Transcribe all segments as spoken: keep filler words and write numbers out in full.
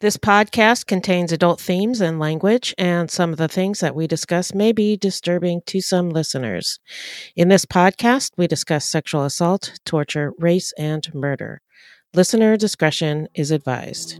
This podcast contains adult themes and language, and some of the things that we discuss may be disturbing to some listeners. In this podcast, we discuss sexual assault, torture, race, and murder. Listener discretion is advised.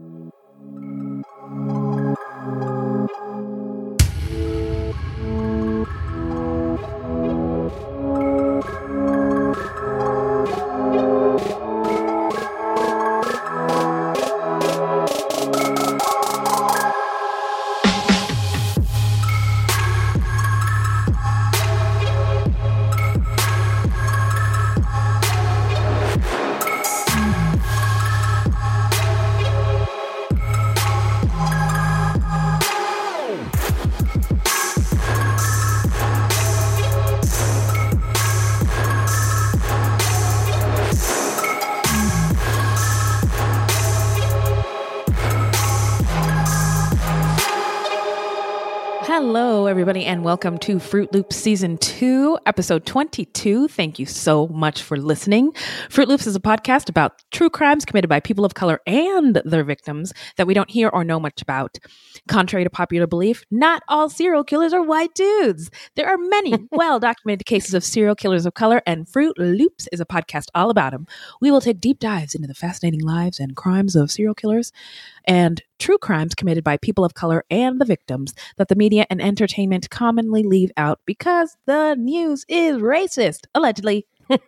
Hello, everybody, and welcome to Fruit Loops Season two, Episode twenty-two. Thank you so much for listening. Fruit Loops is a podcast about true crimes committed by people of color and their victims that we don't hear or know much about. Contrary to popular belief, not all serial killers are white dudes. There are many well-documented cases of serial killers of color, and Fruit Loops is a podcast all about them. We will take deep dives into the fascinating lives and crimes of serial killers and true crimes committed by people of color and the victims that the media and entertainment commonly leave out because the news is racist, allegedly.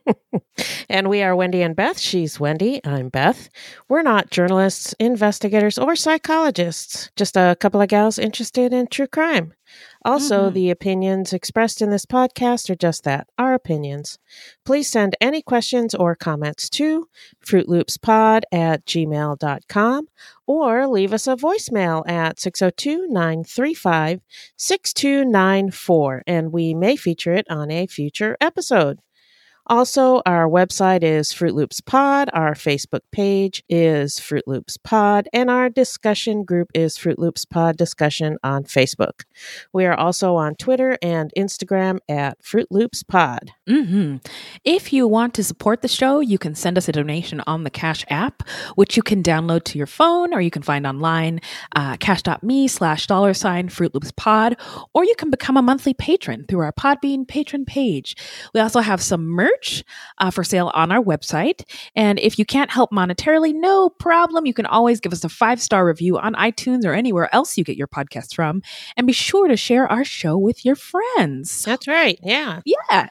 And we are Wendy and Beth. She's Wendy. I'm Beth. We're not journalists, investigators, or psychologists, just a couple of gals interested in true crime. Also, mm-hmm. the opinions expressed in this podcast are just that, our opinions. Please send any questions or comments to fruitloopspod at gmail dot com or leave us a voicemail at six oh two, nine three five, six two nine four, and we may feature it on a future episode. Also, our website is Fruit Loops Pod, our Facebook page is Fruit Loops Pod, and our discussion group is Fruit Loops Pod Discussion on Facebook. We are also on Twitter and Instagram at Fruit Loops Pod. Mm-hmm. If you want to support the show, you can send us a donation on the Cash app, which you can download to your phone or you can find online, uh, cash.me slash dollar sign Fruit Loops Pod, or you can become a monthly patron through our Podbean patron page. We also have some merch Uh, for sale on our website. And if you can't help monetarily, no problem. You can always give us a five-star review on iTunes or anywhere else you get your podcasts from. And be sure to share our show with your friends. That's right. Yeah. Yeah.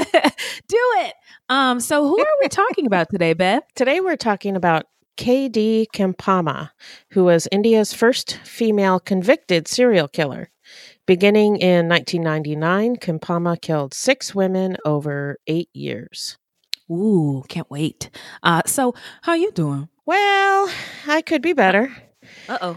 Do it. Um, so who are we talking about today, Beth? Today we're talking about K D Kempama, who was India's first female convicted serial killer. Beginning in nineteen ninety-nine, Kempama killed six women over eight years. Ooh, can't wait. Uh, so, how you doing? Well, I could be better. Uh-oh.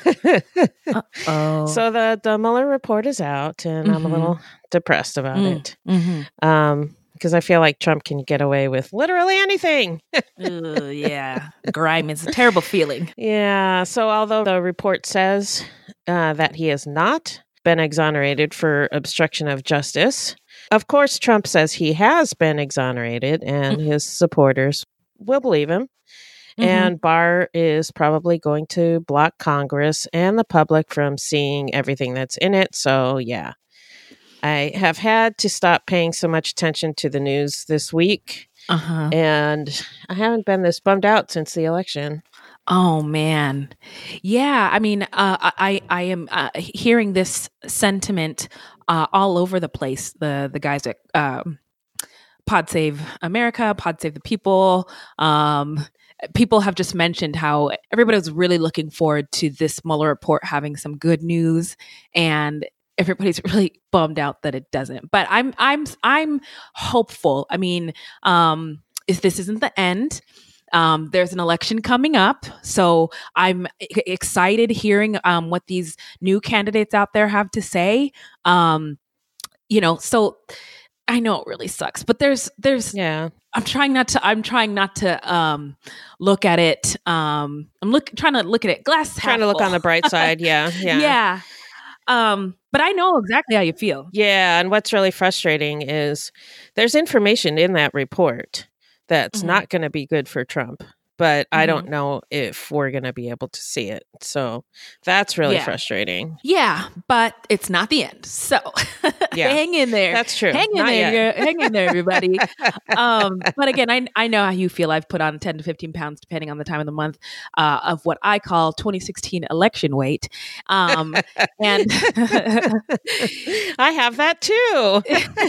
Uh-oh. So the, the Mueller report is out, and mm-hmm. I'm a little depressed about mm-hmm. it. Mm-hmm. Um, because I feel like Trump can get away with literally anything. Ooh, yeah. Grime is a terrible feeling. Yeah. So although the report says uh, that he has not been exonerated for obstruction of justice, of course, Trump says he has been exonerated, and mm-hmm. his supporters will believe him. Mm-hmm. And Barr is probably going to block Congress and the public from seeing everything that's in it. So, yeah. I have had to stop paying so much attention to the news this week, uh-huh. and I haven't been this bummed out since the election. Oh, man. Yeah. I mean, uh, I, I am uh, hearing this sentiment uh, all over the place. The, the guys at um, Pod Save America, Pod Save the People, um, people have just mentioned how everybody was really looking forward to this Mueller report having some good news, and everybody's really bummed out that it doesn't. But I'm I'm I'm hopeful. I mean, um, if this isn't the end, um, there's an election coming up, so I'm excited hearing um, what these new candidates out there have to say. Um, you know, so I know it really sucks, but there's there's yeah. I'm trying not to. I'm trying not to um, look at it. Um, I'm look trying to look at it glass half trying to look full. on the bright side. Yeah, yeah, yeah. Um, but I know exactly how you feel. Yeah, and what's really frustrating is there's information in that report that's mm-hmm. not going to be good for Trump. but Mm-hmm. I don't know if we're going to be able to see it. So that's really yeah. frustrating. Yeah, but it's not the end. So yeah. hang in there. That's true. Hang in Not there. yet. Hang in there, everybody. um, but again, I, I know how you feel. I've put on ten to fifteen pounds, depending on the time of the month, uh, of what I call twenty sixteen election weight. Um, and I have that too.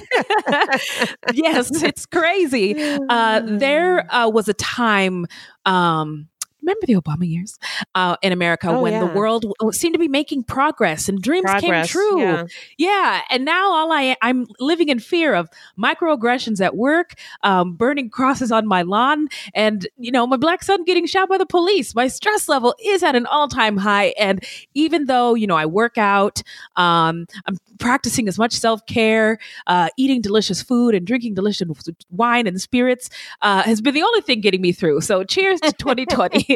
yes, it's crazy. Uh, there uh, was a time, um, remember the Obama years uh, in America oh, when yeah. the world seemed to be making progress and dreams progress, came true. Yeah. yeah. And now all I, I'm living in fear of microaggressions at work, um, burning crosses on my lawn, and, you know, my black son getting shot by the police. My stress level is at an all-time high. And even though, you know, I work out, um, I'm practicing as much self-care, uh, eating delicious food and drinking delicious wine and spirits uh, has been the only thing getting me through. So cheers to twenty twenty.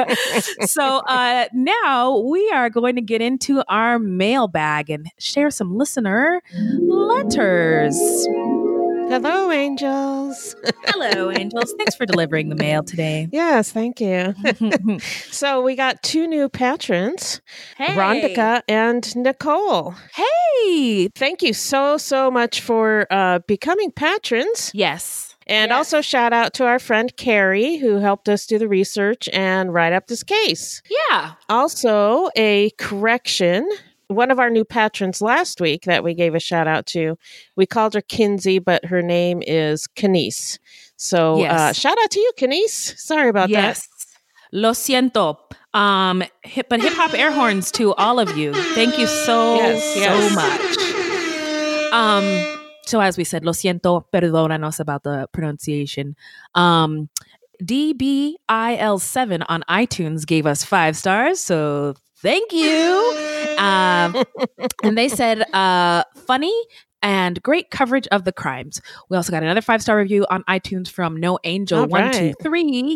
so uh, now we are going to get into our mailbag and share some listener letters. Hello, angels. Hello, angels. Thanks for delivering the mail today. Yes, thank you. So we got two new patrons, Hey. Rondika and Nicole. Hey. Thank you so, so much for uh, becoming patrons. Yes. And Yes. also shout out to our friend Carrie, who helped us do the research and write up this case. Yeah. Also, a correction. One of our new patrons last week that we gave a shout out to, we called her Kinsey, but her name is Kenise. So Yes. uh, shout out to you, Kenise. Sorry about yes. that. Lo siento. Um, hip, but hip hop air horns to all of you. Thank you so, Yes, yes. so much. Um, so as we said, lo siento, perdónanos about the pronunciation. Um, D B I L seven on iTunes gave us five stars, so thank you. Um, and they said, uh, funny and great coverage of the crimes. We also got another five star review on iTunes from No Angel All one two right. three.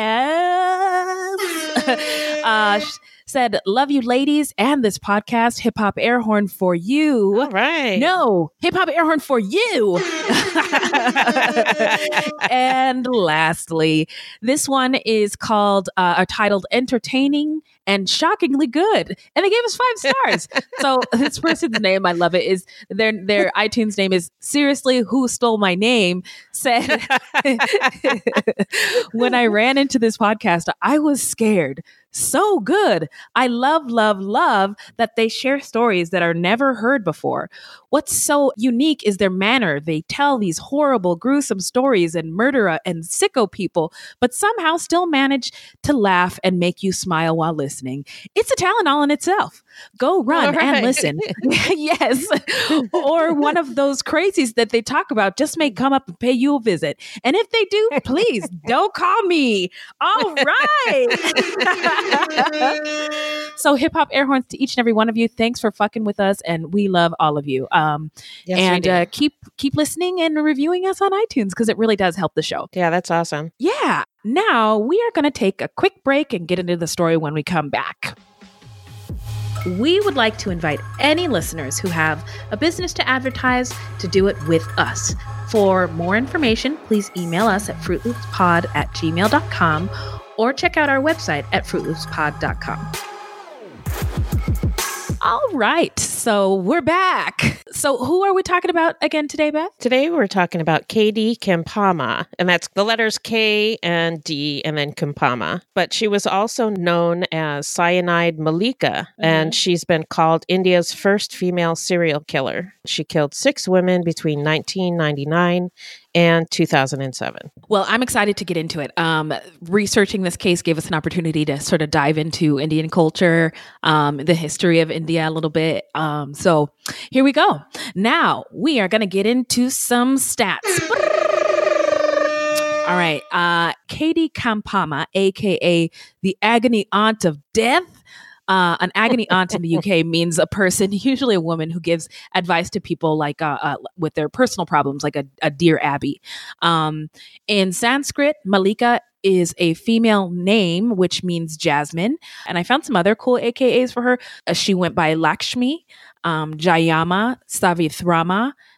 Yes. uh, sh- said, love you, ladies, and this podcast, Hip Hop Air Horn for you. All right. No, hip hop air horn for you. And lastly, this one is called, uh, are titled Entertaining and Shockingly Good. And they gave us five stars. So this person's name, I love it, is their, their iTunes name is Seriously Who Stole My Name, said, when I ran into this podcast, I was scared. So good. I love, love, love that they share stories that are never heard before. What's so unique is their manner. They tell these horrible, gruesome stories and murder and sicko people, but somehow still manage to laugh and make you smile while listening. It's a talent all in itself. Go run All and right. listen. Yes. Or one of those crazies that they talk about just may come up and pay you a visit. And if they do, please don't call me. All right. So hip hop air horns to each and every one of you. Thanks for fucking with us, and we love all of you. Um, Yes, we and do. uh, keep keep listening and reviewing us on iTunes because it really does help the show. Yeah, that's awesome. Yeah. Now we are going to take a quick break and get into the story when we come back. We would like to invite any listeners who have a business to advertise to do it with us. For more information, please email us at fruit loops pod at gmail dot com or check out our website at fruit loops pod dot com. All right, so we're back. So who are we talking about again today, Beth? Today we're talking about K D Kempama, and that's the letters K and D and then Kempama. But she was also known as Cyanide Malika, and she's been called India's first female serial killer. She killed six women between nineteen ninety-nine and two thousand seven. Well, I'm excited to get into it. Um, researching this case gave us an opportunity to sort of dive into Indian culture, um, the history of India a little bit. Um, so here we go. Now we are going to get into some stats. All right. Uh, K D Kempama, a k a the agony aunt of death. Uh, an agony aunt in the U K means a person, usually a woman, who gives advice to people like uh, uh, with their personal problems, like a, a Dear Abby. Um, in Sanskrit, Malika is a female name, which means Jasmine. And I found some other cool A K As for her. Uh, she went by Lakshmi, um, Jayama, Savithrama,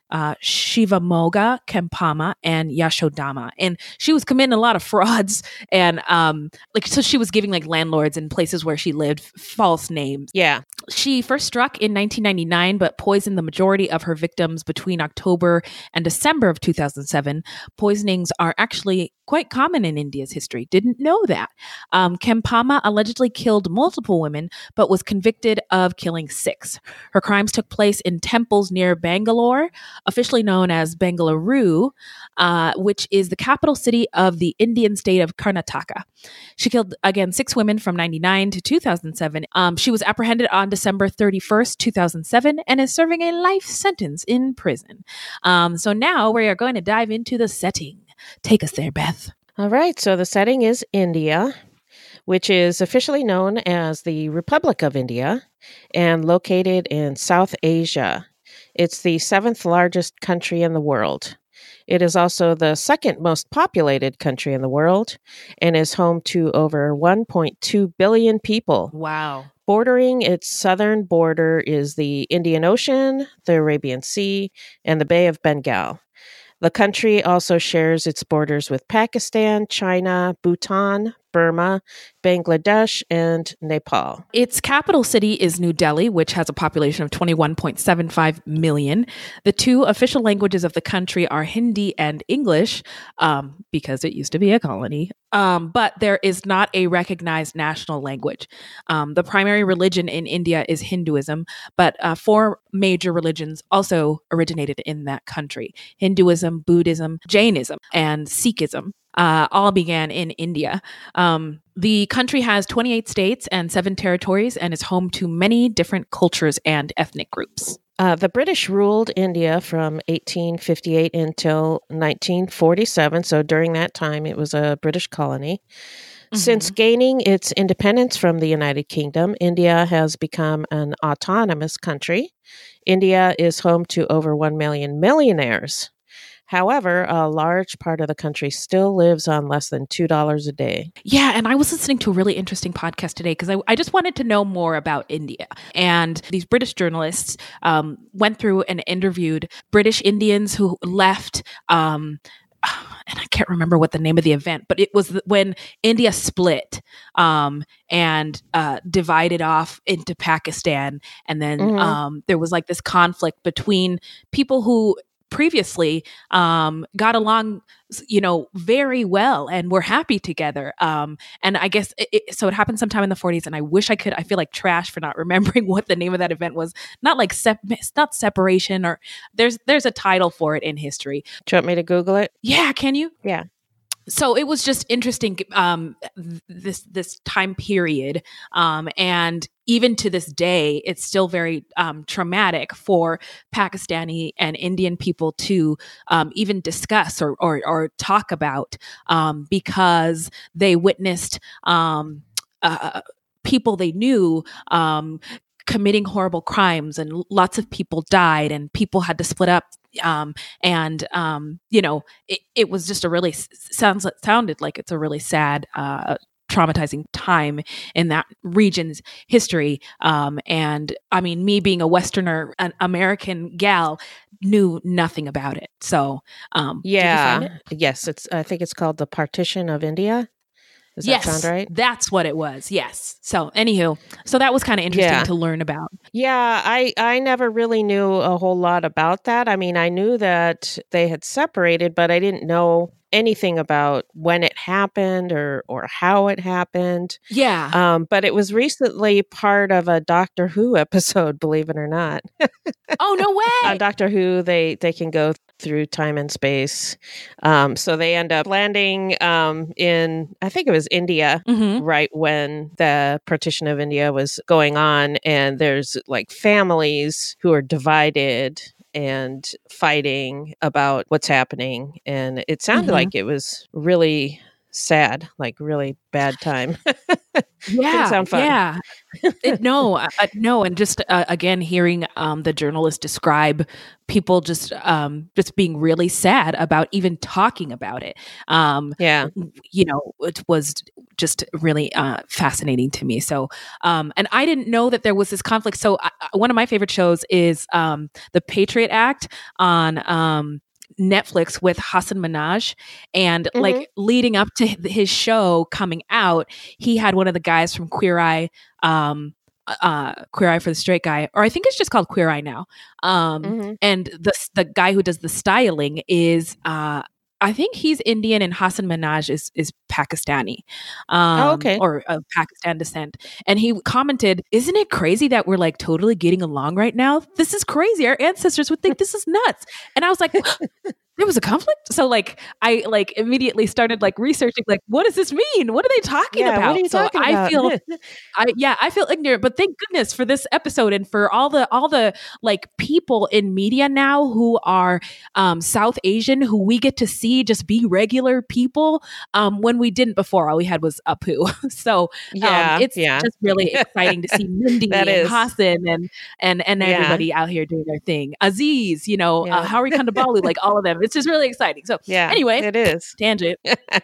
uh, Shivamoga, Kempama, and Yashodama. And she was committing a lot of frauds. And um, like, so she was giving like landlords in places where she lived false names. Yeah. She first struck in nineteen ninety-nine, but poisoned the majority of her victims between October and December of two thousand seven. Poisonings are actually quite common in India's history. Didn't know that. Um, Kempama allegedly killed multiple women, but was convicted of killing six. Her crimes took place in temples near Bangalore, officially known as Bengaluru, uh, which is the capital city of the Indian state of Karnataka. She killed, again, six women from ninety-nine to two thousand seven. Um, she was apprehended on December thirty-first, two thousand seven, and is serving a life sentence in prison. Um, so now we are going to dive into the setting. Take us there, Beth. All right. So the setting is India, which is officially known as the Republic of India and located in South Asia. It's the seventh largest country in the world. It is also the second most populated country in the world and is home to over one point two billion people. Wow. Bordering its southern border is the Indian Ocean, the Arabian Sea, and the Bay of Bengal. The country also shares its borders with Pakistan, China, Bhutan, Burma, Bangladesh, and Nepal. Its capital city is New Delhi, which has a population of twenty-one point seven five million. The two official languages of the country are Hindi and English, um, because it used to be a colony. Um, but there is not a recognized national language. Um, the primary religion in India is Hinduism, but uh, four major religions also originated in that country: Hinduism, Buddhism, Jainism, and Sikhism. Uh, all began in India. Um, the country has twenty-eight states and seven territories and is home to many different cultures and ethnic groups. Uh, the British ruled India from eighteen fifty-eight until nineteen forty-seven. So during that time, it was a British colony. Mm-hmm. Since gaining its independence from the United Kingdom, India has become an autonomous country. India is home to over one million millionaires. However, a large part of the country still lives on less than two dollars a day. Yeah, and I was listening to a really interesting podcast today because I, I just wanted to know more about India. And these British journalists um, went through and interviewed British Indians who left, um, and I can't remember what the name of the event, but it was when India split um, and uh, divided off into Pakistan. And then mm-hmm. um, there was like this conflict between people who previously um, got along, you know, very well and were happy together. Um, and I guess, it, it, so it happened sometime in the forties, and I wish I could, I feel like trash for not remembering what the name of that event was. Not like, sep- it's not separation, or there's, there's a title for it in history. Do you want me to Google it? Yeah. Can you? Yeah. So it was just interesting, um, this this time period, um, and even to this day, it's still very um, traumatic for Pakistani and Indian people to um, even discuss or or, or talk about, um, because they witnessed um, uh, people they knew Um, committing horrible crimes, and lots of people died, and people had to split up. Um, and, um, you know, it, it was just a really sounds sounded like it's a really sad, uh, traumatizing time in that region's history. Um, and I mean, me being a Westerner, an American gal, knew nothing about it. So, um, yeah, did you find it? Yes, it's, I think it's called the Partition of India. Does yes, that sound right? That's what it was. Yes. So anywho, so that was kind of interesting yeah. to learn about. Yeah, I, I never really knew a whole lot about that. I mean, I knew that they had separated, but I didn't know anything about when it happened or or how it happened. Yeah. Um, but it was recently part of a Doctor Who episode, believe it or not. Oh, no way. On Doctor Who, they, they can go through time and space. Um, so they end up landing um, in, I think it was India, mm-hmm. right when the partition of India was going on. And there's like families who are divided and fighting about what's happening. And it sounded mm-hmm. like it was really sad, like really bad time. Didn't Yeah, sound fun. yeah. It, no, uh, uh, no, and just uh, again hearing um, the journalist describe people just um, just being really sad about even talking about it. Um, Yeah. you know, it was just really uh, fascinating to me. So, um, and I didn't know that there was this conflict. So, I, one of my favorite shows is um, the Patriot Act on. Um, Netflix with Hassan Minaj, and Mhm. like leading up to his show coming out, he had one of the guys from Queer Eye, um, uh, Queer Eye for the Straight Guy, or I think it's just called Queer Eye now. Um, Mhm. and the the guy who does the styling is, uh, I think he's Indian, and Hassan Minaj is is Pakistani, Oh, um, okay. or of Pakistan descent. And he commented, "Isn't it crazy that we're like totally getting along right now? This is crazy. Our ancestors would think this is nuts." And I was like, there was a conflict. So like I like immediately started like researching like what does this mean? What are they talking Yeah, what are about? you So talking I about? feel I yeah, I feel ignorant, but thank goodness for this episode and for all the all the like people in media now who are um South Asian who we get to see just be regular people um when we didn't before. All we had was Apu. So um Yeah, it's yeah. just really exciting to see Mindy That and is. Hassan and and and Yeah. everybody out here doing their thing. Aziz, you know, uh, Yeah. Hari Kondabolu, like all of them. It's just really exciting. So Yeah, anyway, it is. tangent.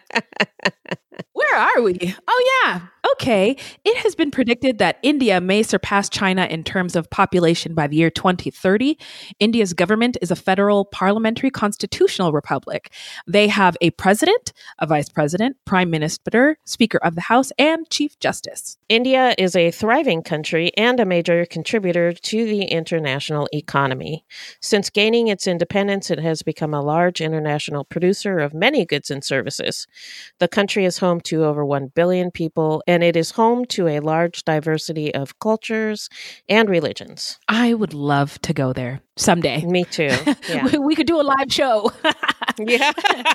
Where are we? Oh, yeah. Okay. It has been predicted that India may surpass China in terms of population by the year twenty thirty. India's government is a federal parliamentary constitutional republic. They have a president, a vice president, prime minister, speaker of the house, and chief justice. India is a thriving country and a major contributor to the international economy. Since gaining its independence, it has become a large international producer of many goods and services. The country is home to over one billion people, and it is home to a large diversity of cultures and religions. I would love to go there someday. Me too. Yeah. we, we could do a live show. Yeah.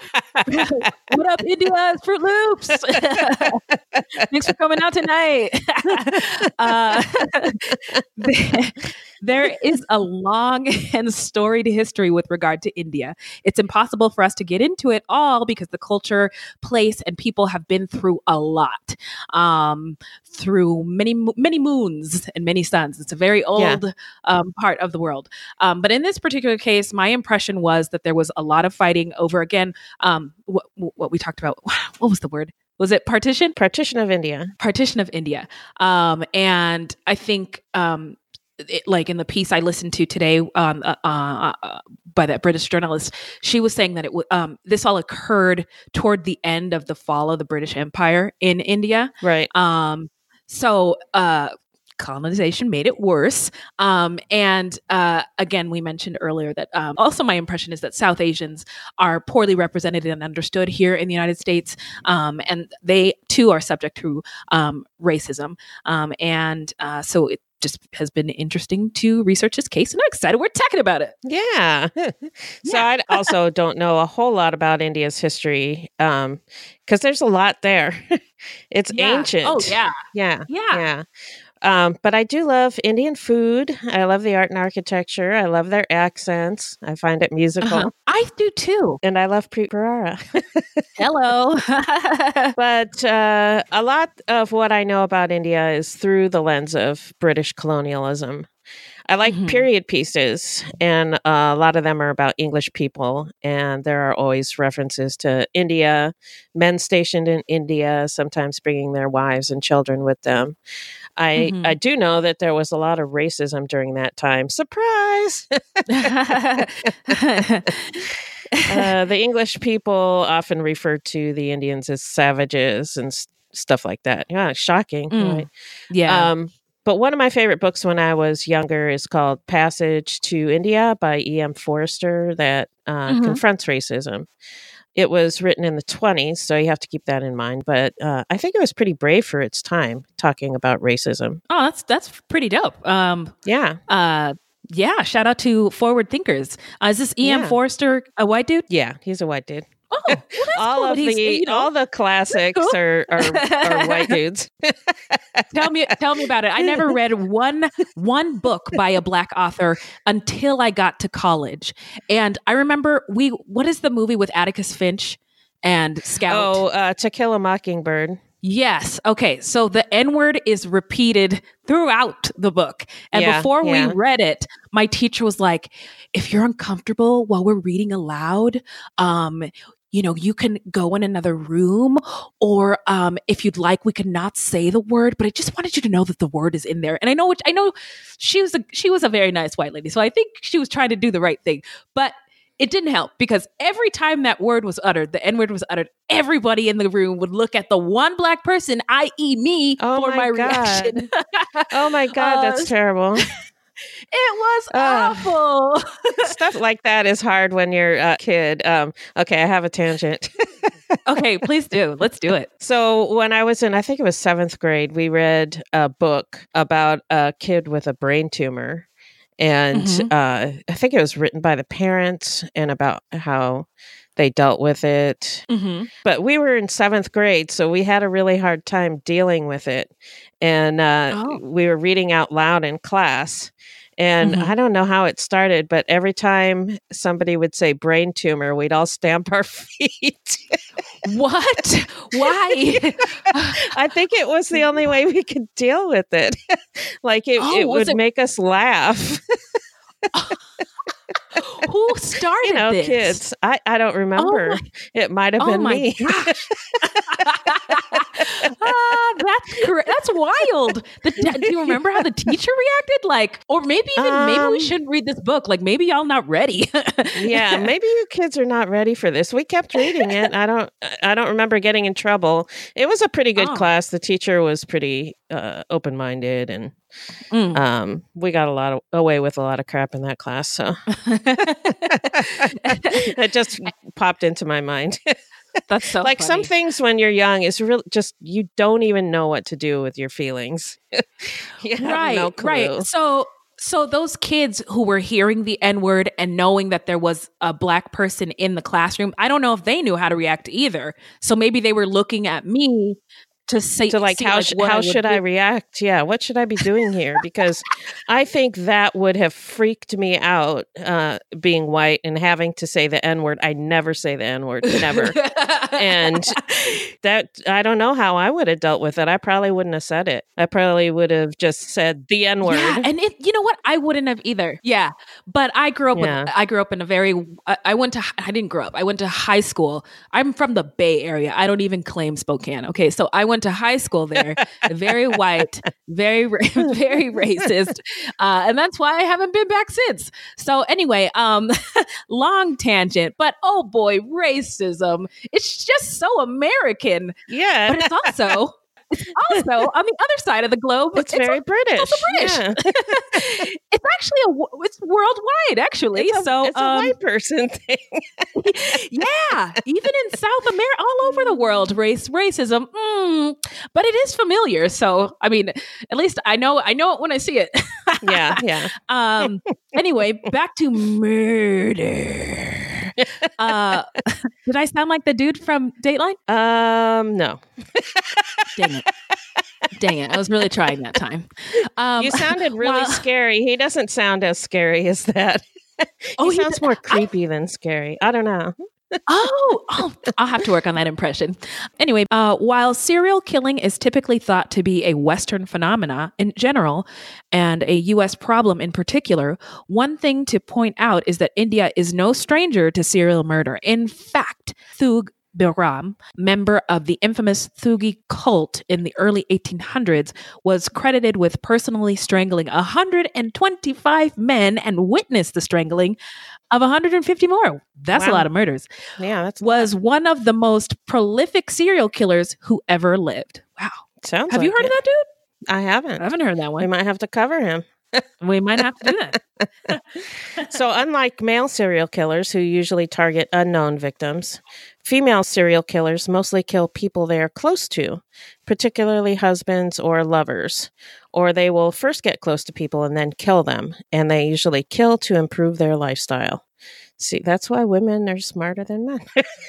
What up, India? Fruit Loops. Thanks for coming out tonight. uh, there, there is a long and storied history with regard to India. It's impossible for us to get into it all because the culture, place, and people have been through a lot, um, through many, many moons and many suns. It's a very old yeah. um, part of the world. Um, but in this particular case, my impression was that there was a lot of fighting over, again, um, what, what we talked about. What was the word? Was it partition? Partition of India. Partition of India. Um, and I think, um, it, like in the piece I listened to today um, uh, uh, by that British journalist, she was saying that it w- um, this all occurred toward the end of the fall of the British Empire in India. Right. Um, so uh, colonization made it worse. Um, and uh, again, we mentioned earlier that um, also my impression is that South Asians are poorly represented and understood here in the United States. Um, and they too are subject to um, racism. Um, and uh, so it just has been interesting to research this case, and I'm excited we're talking about it. Yeah. So yeah. I also don't know a whole lot about India's history um, because there's a lot there. It's yeah. ancient. Oh, yeah. Yeah. Yeah. Yeah. Um, but I do love Indian food. I love the art and architecture. I love their accents. I find it musical. Uh-huh. I do too. And I love Preet Bharara. Hello. But uh, a lot of what I know about India is through the lens of British colonialism. I like mm-hmm. period pieces, and uh, a lot of them are about English people, and there are always references to India, men stationed in India, sometimes bringing their wives and children with them. I, mm-hmm. I do know that there was a lot of racism during that time. Surprise! uh, the English people often referred to the Indians as savages and s- stuff like that. Yeah, shocking. Mm. Right? Yeah. Um, But one of my favorite books when I was younger is called Passage to India by E M Forster that uh, mm-hmm. confronts racism. It was written in the twenties, so you have to keep that in mind. But uh, I think it was pretty brave for its time, talking about racism. Oh, that's that's pretty dope. Um, yeah. Uh, yeah, shout out to Forward Thinkers. Uh, is this E M yeah. Forster a white dude? Yeah, he's a white dude. Oh, well, that's all cool of the you know. all the classics cool. are, are are white dudes. tell me, tell me about it. I never read one one book by a black author until I got to college, and I remember we. What is the movie with Atticus Finch and Scout? Oh, uh, To Kill a Mockingbird. Yes. Okay. So the N word is repeated throughout the book. And Yeah, before yeah. we read it, my teacher was like, if you're uncomfortable while we're reading aloud, um, you know, you can go in another room, or um, if you'd like, we could not say the word, but I just wanted you to know that the word is in there. And I know, I know she was a, she was a very nice white lady. So I think she was trying to do the right thing, but it didn't help, because every time that word was uttered, the N word was uttered, everybody in the room would look at the one black person, that is me, Oh for my my God. reaction. Oh my God, Uh, that's terrible. It was Ugh. awful. Stuff like that is hard when you're a kid. Um, okay, I have a tangent. Okay, please do. Let's do it. So when I was in, I think it was seventh grade, we read a book about a kid with a brain tumor. And Mhm. uh, I think it was written by the parents and about how they dealt with it. Mhm. But we were in seventh grade, so we had a really hard time dealing with it. And uh, Oh. we were reading out loud in class. And Mhm. I don't know how it started, but every time somebody would say brain tumor, we'd all stamp our feet. What? Why? I think it was the only way we could deal with it. Like it, Oh, it was would it- make us laugh. Who started You know, this? kids. I, I don't remember. my- It might have Oh been my me. gosh. Ah, that's cor- that's wild. The, do you remember how the teacher reacted? Like, or maybe even maybe we Um, shouldn't read this book. Like, maybe y'all not ready. Yeah, maybe you kids are not ready for this. We kept reading it. I don't I don't remember getting in trouble. It was a pretty good Oh. class. The teacher was pretty uh, open-minded, and Mm. um, we got a lot of, away with a lot of crap in that class. So it just popped into my mind. That's so Like some funny. things when you're young is really just you don't even know what to do with your feelings. You have right, no clue. right. So, so those kids who were hearing the N word and knowing that there was a black person in the classroom, I don't know if they knew how to react either. So maybe they were looking at me to say, to like see, how like, sh- what how I would should I do. react? Yeah, what should I be doing here? Because I think that would have freaked me out, uh, being white and having to say the N word. I never say the N word, never. And that I don't know how I would have dealt with it. I probably wouldn't have said it. I probably would have just said the N word. Yeah, and it, you know what? I wouldn't have either. Yeah, but I grew up Yeah. with. I grew up in a very. I, I went to. I didn't grow up. I went to high school. I'm from the Bay Area. I don't even claim Spokane. Okay, so I went to high school there. Very white, very ra- very racist, uh, and that's why I haven't been back since. So anyway, um, long tangent, but oh boy, racism. It's just so American, Yeah. but it's also. It's also on the other side of the globe. It's, very British. also British. Yeah. It's actually a w- it's worldwide actually. It's a, so it's a um, white person thing. yeah, even in South America, all over the world, race racism. Mm, but it is familiar. So I mean, at least I know I know it when I see it. Yeah, yeah. Um. Anyway, back to murder. Uh, did I sound like the dude from Dateline? Um, no. Dang it. Dang it. I was really trying that time. Um, You sounded really while- scary. He doesn't sound as scary as that. Oh, he he sounds d- more creepy than scary. I don't know. oh, oh, I'll have to work on that impression. Anyway, uh, while serial killing is typically thought to be a Western phenomena in general and a U S problem in particular, one thing to point out is that India is no stranger to serial murder. In fact, Thug Biram, member of the infamous Thugi cult in the early eighteen hundreds, was credited with personally strangling one hundred twenty-five men and witnessed the strangling of one hundred fifty more. That's a Wow. lot of murders. Yeah, that's Was one of the most prolific serial killers who ever lived. Wow. sounds. Have you like heard it. of that dude? I haven't. I haven't heard that We one. might have to cover him. We might have to do that. So, unlike male serial killers who usually target unknown victims, female serial killers mostly kill people they are close to, particularly husbands or lovers, or they will first get close to people and then kill them, and they usually kill to improve their lifestyle. See, that's why women are smarter than men.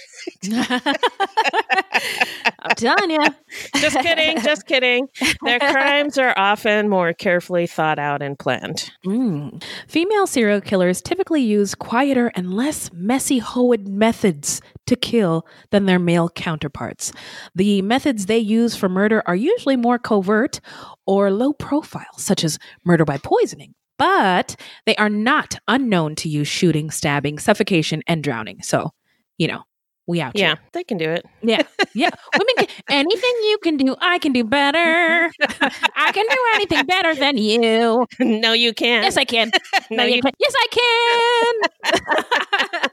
I'm telling you. Just kidding. Just kidding. Their crimes are often more carefully thought out and planned. Mm. Female serial killers typically use quieter and less messy-hoed methods to kill than their male counterparts. The methods they use for murder are usually more covert or low profile, such as murder by poisoning. But they are not unknown to use shooting, stabbing, suffocation, and drowning. So, you know, we out Yeah, here. they can do it. Yeah, yeah. Women can, anything you can do, I can do better. I can do anything better than you. No, you can't. Yes, I can. No, No, you you can. Yes, I can.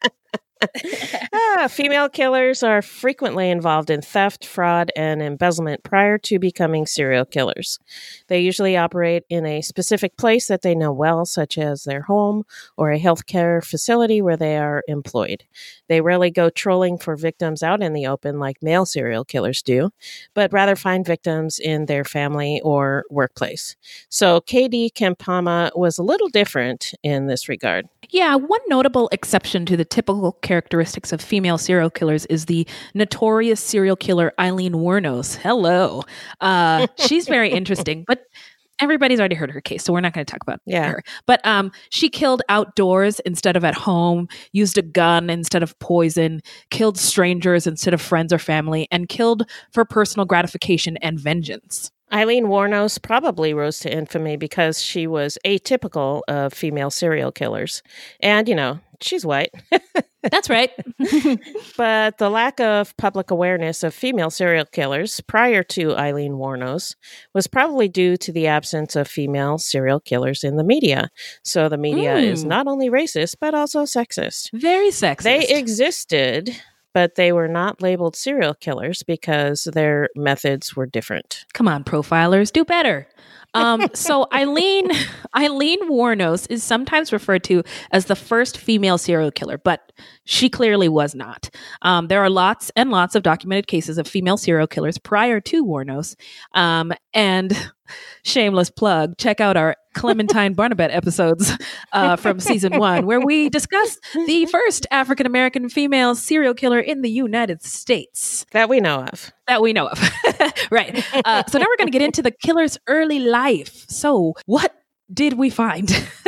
Ah, female killers are frequently involved in theft, fraud, and embezzlement prior to becoming serial killers. They usually operate in a specific place that they know well, such as their home or a healthcare facility where they are employed. They rarely go trolling for victims out in the open like male serial killers do, but rather find victims in their family or workplace. So K D Kempama was a little different in this regard. Yeah, one notable exception to the typical characteristics of female serial killers is the notorious serial killer Eileen Wuornos. Hello. Uh, she's very interesting, but everybody's already heard her case, so we're not going to talk about Yeah. her. But um, she killed outdoors instead of at home, used a gun instead of poison, killed strangers instead of friends or family, and killed for personal gratification and vengeance. Eileen Wuornos probably rose to infamy because she was atypical of female serial killers. And, you know, she's white. That's right. But the lack of public awareness of female serial killers prior to Eileen Wuornos was probably due to the absence of female serial killers in the media. So the media Mm. is not only racist, but also sexist. Very sexist. They existed, but they were not labeled serial killers because their methods were different. Come on, profilers, do better. Um, so Eileen Eileen Wuornos is sometimes referred to as the first female serial killer, but she clearly was not. Um, there are lots and lots of documented cases of female serial killers prior to Wuornos. Um, and shameless plug, check out our Clementine Barnabet episodes uh, from season one, where we discuss the first African-American female serial killer in the United States. That we know of. That we know of. Right. Uh, so now we're going to get into the killer's early life. So what did we find?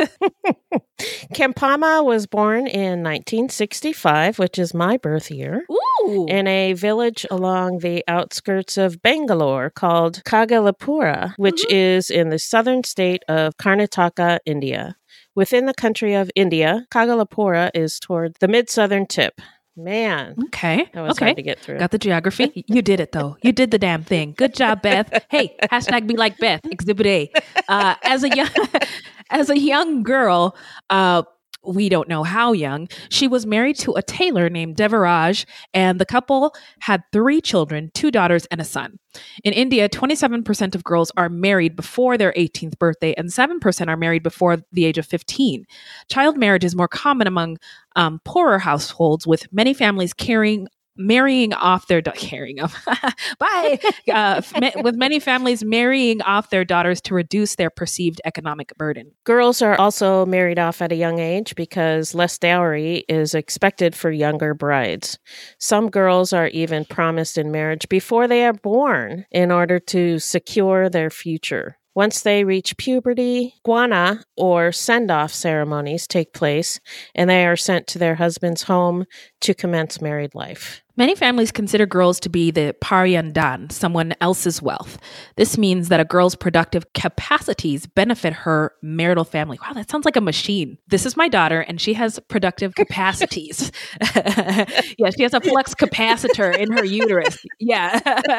Kempama was born in nineteen sixty-five, which is my birth year, Ooh. in a village along the outskirts of Bangalore called Kagalapura, which Mhm. is in the southern state of Karnataka, India. Within the country of India, Kagalapura is toward the mid-southern tip. Man, Okay. that was okay. hard to get through. Got the geography. You did it though. You did the damn thing. Good job, Beth. Hey, hashtag be like Beth. Exhibit A. Uh, as a young, as a young girl, uh, we don't know how young, she was married to a tailor named Devaraj, and the couple had three children, two daughters and a son. In India, twenty-seven percent of girls are married before their eighteenth birthday, and seven percent are married before the age of fifteen. Child marriage is more common among um, poorer households, with many families carrying marrying off their da- carrying off bye uh, ma- with many families marrying off their daughters to reduce their perceived economic burden. Girls are also married off at a young age because less dowry is expected for younger brides. Some girls are even promised in marriage before they are born in order to secure their future. Once they reach puberty, guana or send-off ceremonies take place, and they are sent to their husband's home to commence married life. Many families consider girls to be the pariandan, someone else's wealth. This means that a girl's productive capacities benefit her marital family. Wow, that sounds like a machine. This is my daughter, and she has productive capacities. Yeah, she has a flux capacitor in her uterus. Yeah.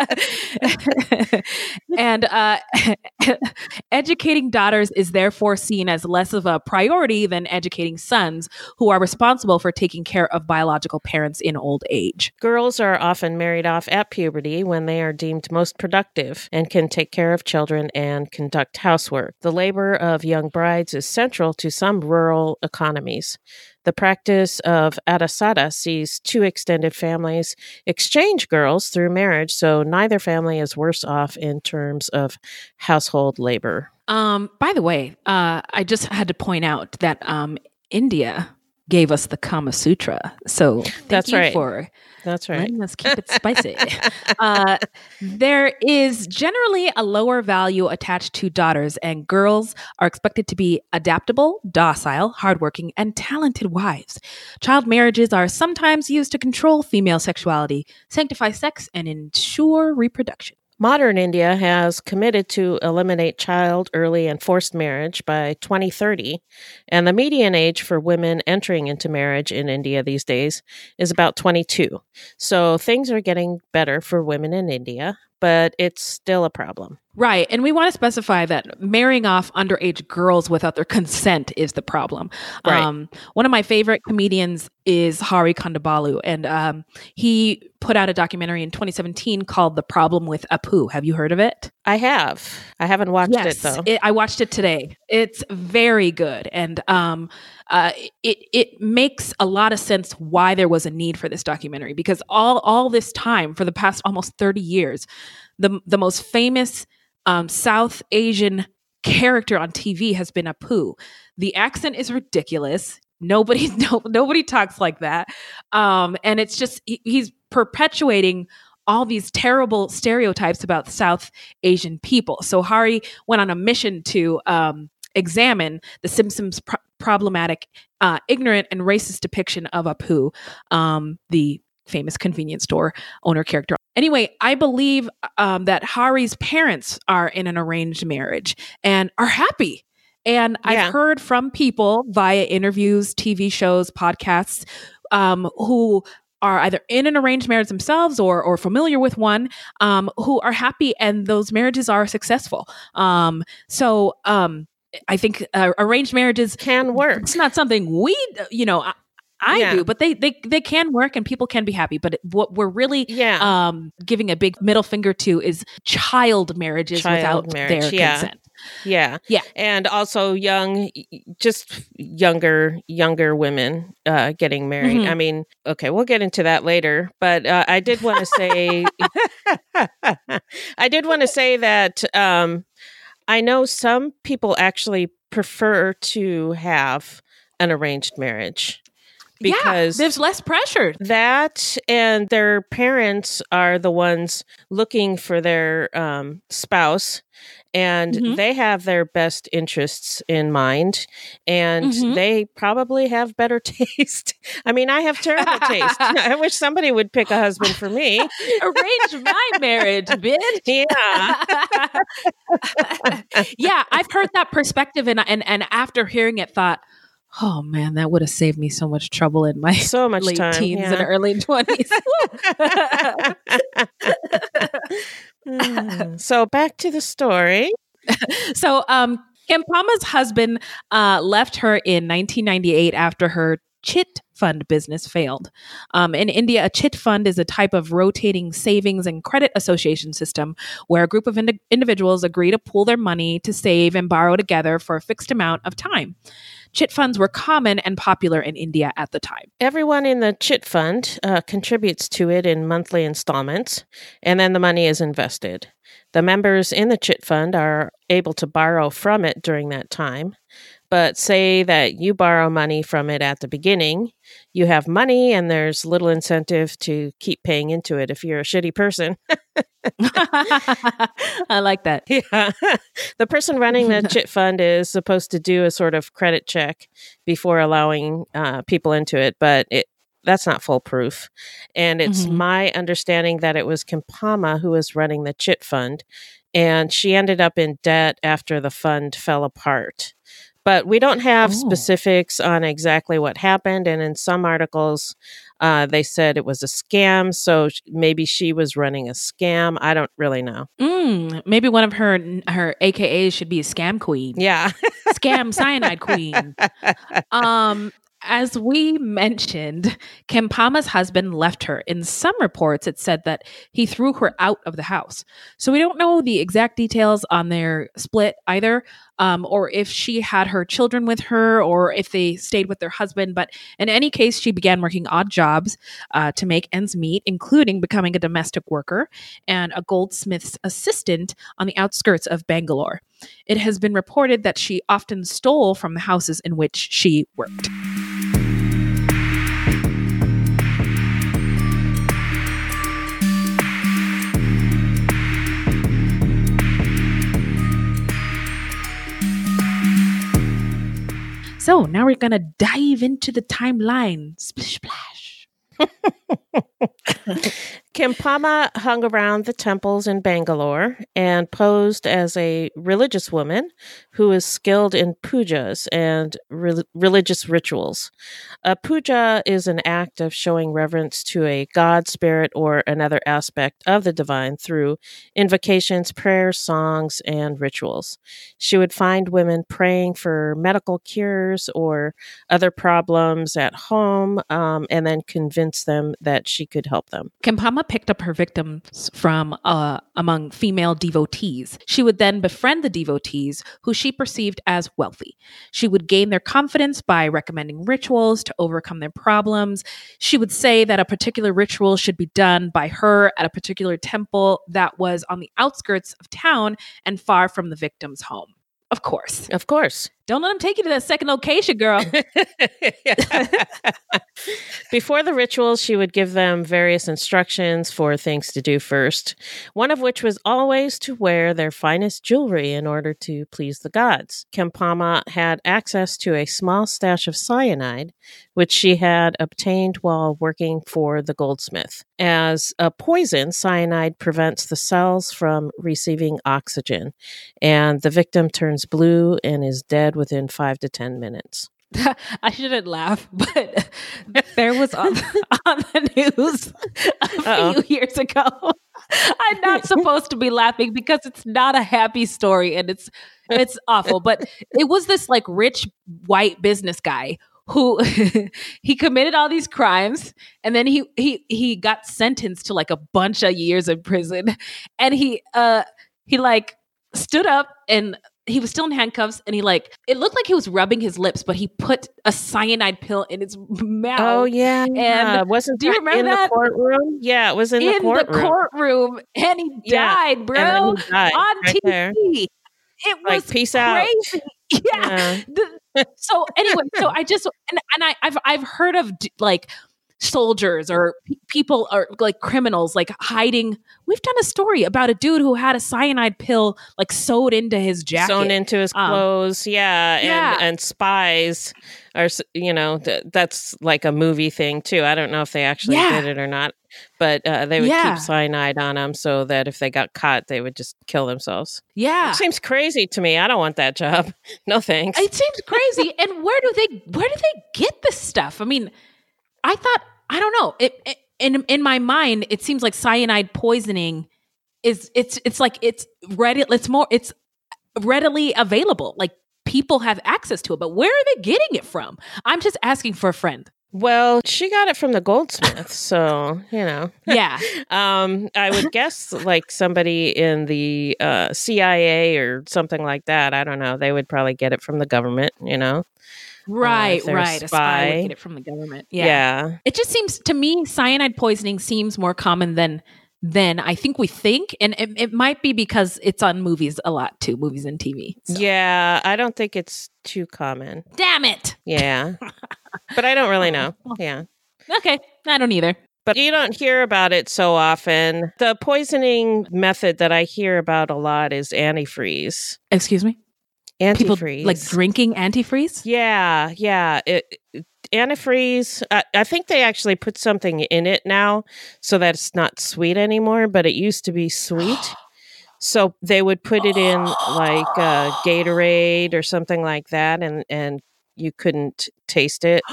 And uh, educating daughters is therefore seen as less of a priority than educating sons, who are responsible for taking care of biological parents in old age. Girls are often married off at puberty when they are deemed most productive and can take care of children and conduct housework. The labor of young brides is central to some rural economies. The practice of adasada sees two extended families exchange girls through marriage, so neither family is worse off in terms of household labor. Um, by the way, uh, I just had to point out that um, India gave us the Kama Sutra. So thank That's you right. for That's right. letting us keep it spicy. uh, there is generally a lower value attached to daughters, and girls are expected to be adaptable, docile, hardworking, and talented wives. Child marriages are sometimes used to control female sexuality, sanctify sex, and ensure reproduction. Modern India has committed to eliminate child, early, and forced marriage by twenty thirty, and the median age for women entering into marriage in India these days is about twenty-two. So things are getting better for women in India, but it's still a problem. Right. And we want to specify that marrying off underage girls without their consent is the problem. Right. Um, one of my favorite comedians is Hari Kondabolu, and um, he put out a documentary in twenty seventeen called The Problem with Apu. Have you heard of it? I have. I haven't watched Yes, it, though. it, I watched it today. It's very good. And um, uh, it it makes a lot of sense why there was a need for this documentary, because all, all this time, for the past almost thirty years, the, the most famous Um, South Asian character on T V has been Apu. The accent is ridiculous. Nobody, no, nobody talks like that, um, and it's just he, he's perpetuating all these terrible stereotypes about South Asian people. So Hari went on a mission to um, examine the Simpsons' pro- problematic, uh, ignorant, and racist depiction of Apu, um, the famous convenience store owner character. Anyway, I believe um, that Hari's parents are in an arranged marriage and are happy. And Yeah. I've heard from people via interviews, T V shows, podcasts, um, who are either in an arranged marriage themselves or or familiar with one, um, who are happy, and those marriages are successful. Um, so um, I think uh, arranged marriages Can work. It's not something we, you know, I, I Yeah. do, but they, they they can work and people can be happy. But it, what we're really Yeah. um, giving a big middle finger to is child marriages Child without marriage, their yeah. consent. Yeah. Yeah. And also young, just younger, younger women uh, getting married. Mhm. I mean, okay, we'll get into that later. But uh, I did want to say, I did want to say that um, I know some people actually prefer to have an arranged marriage. Because yeah, there's less pressure. that and their parents are the ones looking for their um, spouse, and Mhm. they have their best interests in mind, and Mhm. they probably have better taste. I mean, I have terrible taste. I wish somebody would pick a husband for me. Arrange my marriage, bitch. Yeah. Yeah, I've heard that perspective, and and and after hearing it, thought, oh man, that would have saved me so much trouble in my So much late time. teens yeah. and early twenties. Mm. So back to the story. So, um, Kempama's husband uh, left her in nineteen ninety-eight after her chit fund business failed. Um, in India, a chit fund is a type of rotating savings and credit association system where a group of ind- individuals agree to pool their money to save and borrow together for a fixed amount of time. Chit funds were common and popular in India at the time. Everyone in the chit fund uh, contributes to it in monthly installments, and then the money is invested. The members in the chit fund are able to borrow from it during that time. But say that you borrow money from it at the beginning, you have money and there's little incentive to keep paying into it if you're a shitty person. I like that. Yeah. The person running the chit fund is supposed to do a sort of credit check before allowing uh, people into it, but it that's not foolproof. And it's Mhm. my understanding that it was Kempama who was running the chit fund, and she ended up in debt after the fund fell apart. But we don't have Oh. specifics on exactly what happened. And in some articles, uh, they said it was a scam. So sh- maybe she was running a scam. I don't really know. Mm, maybe one of her her A K As should be a scam queen. Yeah. Scam cyanide queen. Um, as we mentioned, Kempama's husband left her. In some reports, it said that he threw her out of the house. So we don't know the exact details on their split either, um, or if she had her children with her, or if they stayed with their husband. But in any case, she began working odd jobs uh, to make ends meet, including becoming a domestic worker and a goldsmith's assistant on the outskirts of Bangalore. It has been reported that she often stole from the houses in which she worked. So now we're going to dive into the timeline. Splish splash. Kempama hung around the temples in Bangalore and posed as a religious woman who is skilled in pujas and re- religious rituals. A puja is an act of showing reverence to a god, spirit, or another aspect of the divine through invocations, prayers, songs, and rituals. She would find women praying for medical cures or other problems at home, um, and then convince them that she could help them. Kempama picked up her victims from uh, among female devotees. She would then befriend the devotees who she perceived as wealthy. She would gain their confidence by recommending rituals to overcome their problems. She would say that a particular ritual should be done by her at a particular temple that was on the outskirts of town and far from the victim's home. Of course. Of course. Don't let them take you to that second location, girl. Before the rituals, she would give them various instructions for things to do first, one of which was always to wear their finest jewelry in order to please the gods. Kempama had access to a small stash of cyanide, which she had obtained while working for the goldsmith. As a poison, cyanide prevents the cells from receiving oxygen, and the victim turns blue and is dead within five to ten minutes. I shouldn't laugh, but there was on, on the news a Uh-oh. few years ago. I'm not supposed to be laughing because it's not a happy story and it's it's awful. But it was this like rich white business guy who he committed all these crimes and then he he he got sentenced to like a bunch of years in prison. And he uh he like stood up and he was still in handcuffs and he like, it looked like he was rubbing his lips, but he put a cyanide pill in his mouth. Oh, yeah. And wasn't do you that remember in that? the courtroom? Yeah, it was in, in the courtroom. the courtroom and he Yeah, died, bro, and then he died on right T V. there. It Like, was peace out. crazy. Yeah. Yeah. The- so anyway, so I just, and, and I, I've, I've heard of d- like soldiers or p- people or like criminals like hiding. We've done a story about a dude who had a cyanide pill like sewed into his jacket. Sewn into his Um, clothes, yeah, and yeah. and spies are, s- you know, th- that's like a movie thing too. I don't know if they actually Yeah. did it or not, but uh, they would Yeah. keep cyanide on them so that if they got caught, they would just kill themselves. Yeah. It seems crazy to me. I don't want that job. No thanks. It seems crazy. And where do they where do they get this stuff? I mean, I thought I don't know. It, it in in my mind, it seems like cyanide poisoning is it's it's like it's ready. It's more it's readily available. Like people have access to it, but where are they getting it from? I'm just asking for a friend. Well, she got it from the goldsmith, so you know. Yeah. Um, I would guess like somebody in the uh, C I A or something like that. I don't know. They would probably get it from the government, you know. Right, they're a right. A spy spy. would get it from the government. Yeah. Yeah. It just seems to me cyanide poisoning seems more common than than I think we think, and it, it might be because it's on movies a lot too, movies and T V. So. Yeah, I don't think it's too common. Damn it. Yeah. But I don't really know. Yeah. Okay, I don't either. But you don't hear about it so often. The poisoning method that I hear about a lot is antifreeze. Excuse me? Antifreeze. People like drinking antifreeze? Yeah, yeah. It, it, antifreeze, I, I think they actually put something in it now so that it's not sweet anymore, but it used to be sweet. So they would put it in like uh, Gatorade or something like that, and, and you couldn't taste it.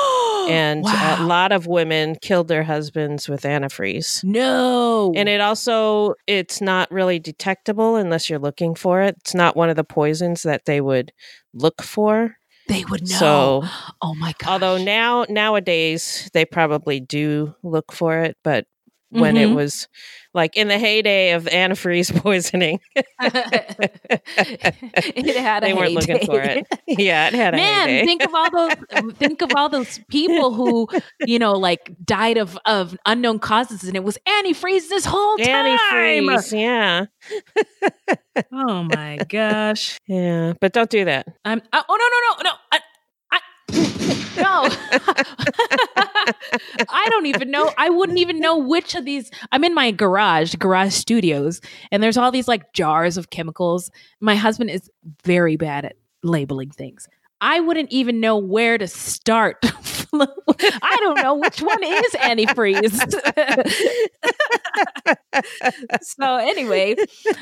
And Wow. a lot of women killed their husbands with antifreeze. No. And it also, it's not really detectable unless you're looking for it. It's not one of the poisons that they would look for. They would know. So, oh my god. although now, nowadays, they probably do look for it, but when Mhm. it was like in the heyday of antifreeze poisoning, it had a they weren't heyday. looking for it. Yeah, it had a Man, heyday. think of all those think of all those people who, you know, like died of, of unknown causes and it was antifreeze this whole time. Antifreeze, yeah. Oh my gosh. Yeah, but don't do that. I'm uh, oh no no no no. I, I no. I don't even know. I wouldn't even know which of these. I'm in my garage, garage studios, and there's all these like jars of chemicals. My husband is very bad at labeling things. I wouldn't even know where to start. I don't know which one is antifreeze. So anyway,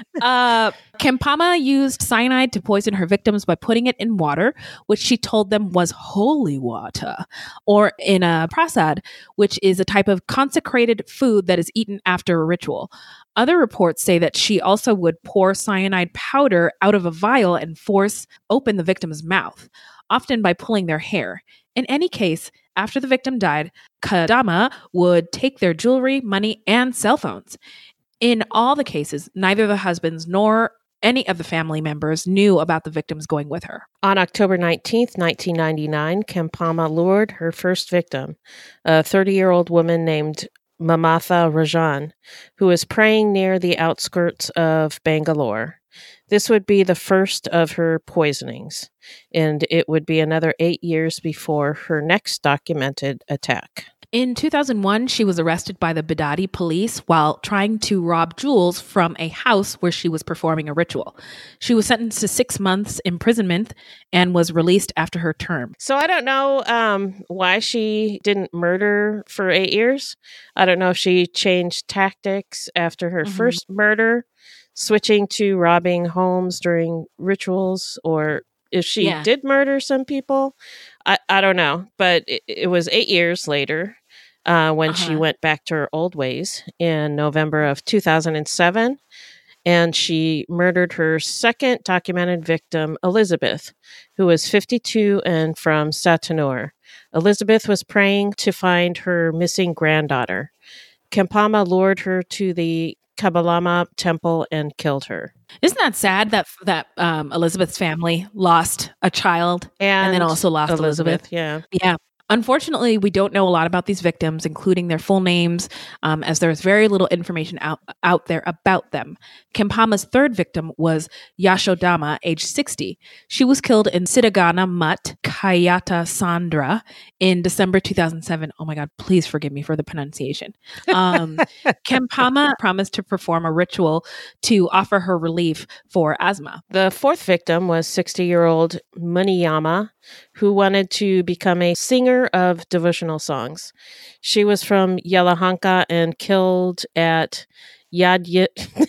uh, Kempama used cyanide to poison her victims by putting it in water, which she told them was holy water, or in a prasad, which is a type of consecrated food that is eaten after a ritual. Other reports say that she also would pour cyanide powder out of a vial and force open the victim's mouth, often by pulling their hair. In any case, after the victim died, Kadama would take their jewelry, money, and cell phones. In all the cases, neither the husbands nor any of the family members knew about the victims going with her. On October nineteenth, nineteen ninety-nine, Kempama lured her first victim, a thirty-year-old woman named Mamatha Rajan, who was praying near the outskirts of Bangalore. This would be the first of her poisonings, and it would be another eight years before her next documented attack. In two thousand one, she was arrested by the Bidadi police while trying to rob jewels from a house where she was performing a ritual. She was sentenced to six months imprisonment and was released after her term. So I don't know um, why she didn't murder for eight years. I don't know if she changed tactics after her mm-hmm. first murder, switching to robbing homes during rituals, or if she yeah. did murder some people. I, I don't know, but it, it was eight years later uh, when uh-huh. she went back to her old ways in November of two thousand seven, and she murdered her second documented victim, Elizabeth, who was fifty-two and from Satanur. Elizabeth was praying to find her missing granddaughter. Kempama lured her to the Kabalama temple and killed her. Isn't that sad that that um, Elizabeth's family lost a child and, and then also lost Elizabeth? Elizabeth? Yeah. Yeah. Unfortunately, we don't know a lot about these victims, including their full names, um, as there's very little information out, out there about them. Kempama's third victim was Yashodama, age sixty. She was killed in Siddhagana Mutt, Kayata Sandra, in December two thousand seven. Oh my God, please forgive me for the pronunciation. Um, Kempama promised to perform a ritual to offer her relief for asthma. The fourth victim was sixty-year-old Muniyama, who wanted to become a singer of devotional songs. She was from Yelahanka and killed at Yad...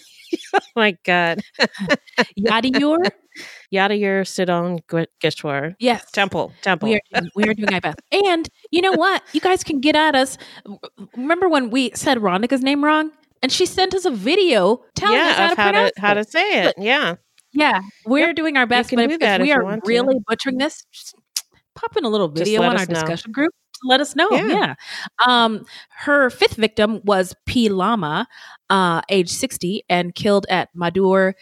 oh my God. Yadiyur? Yadayur Sidon Geshwar. Yes. Temple. Temple. We are, we are doing our best. And you know what? You guys can get at us. Remember when we said Ronica's name wrong? And she sent us a video telling yeah, us how to how pronounce to, how to say it. Yeah. Yeah. We're yep. doing our best. But if, if we are really to. butchering this, just pop in a little video on our know. discussion group. Let us know. Yeah. yeah. Um, her fifth victim was P. Lama, uh, age sixty, and killed at Madur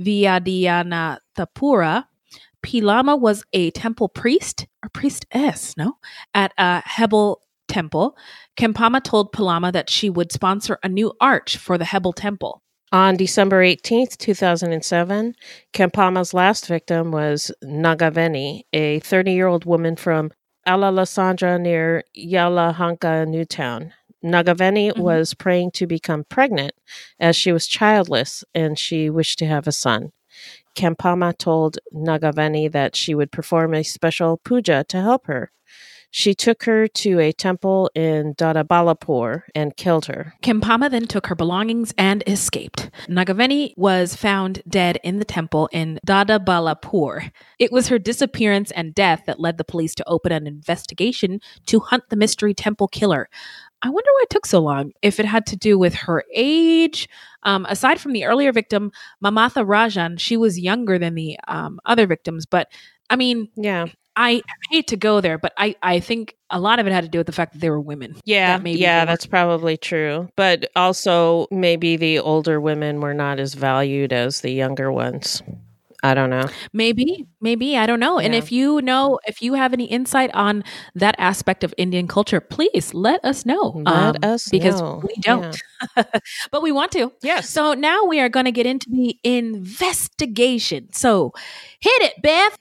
Vyadhyanathapura. P. Lama was a temple priest or priestess, no, at a Hebel temple. Kempama told Pilama that she would sponsor a new arch for the Hebel temple. On December eighteenth, two thousand seven, Kempama's last victim was Nagaveni, a thirty-year-old woman from Alalasandra near Yelahanka, Newtown. Nagaveni mm-hmm. was praying to become pregnant as she was childless and she wished to have a son. Kempama told Nagaveni that she would perform a special puja to help her. She took her to a temple in Dadabalapur and killed her. Kempama then took her belongings and escaped. Nagaveni was found dead in the temple in Dadabalapur. It was her disappearance and death that led the police to open an investigation to hunt the mystery temple killer. I wonder why it took so long, if it had to do with her age. Um, aside from the earlier victim, Mamatha Rajan, she was younger than the um, other victims, but I mean, yeah. I hate to go there, but I, I think a lot of it had to do with the fact that they were women. Yeah, that yeah, that's probably true. But also maybe the older women were not as valued as the younger ones. I don't know. Maybe, maybe, I don't know. Yeah. And if you know, if you have any insight on that aspect of Indian culture, please let us know. Let um, us because know. we don't. Yeah. But we want to. Yes. So now we are going to get into the investigation. So hit it, Beth.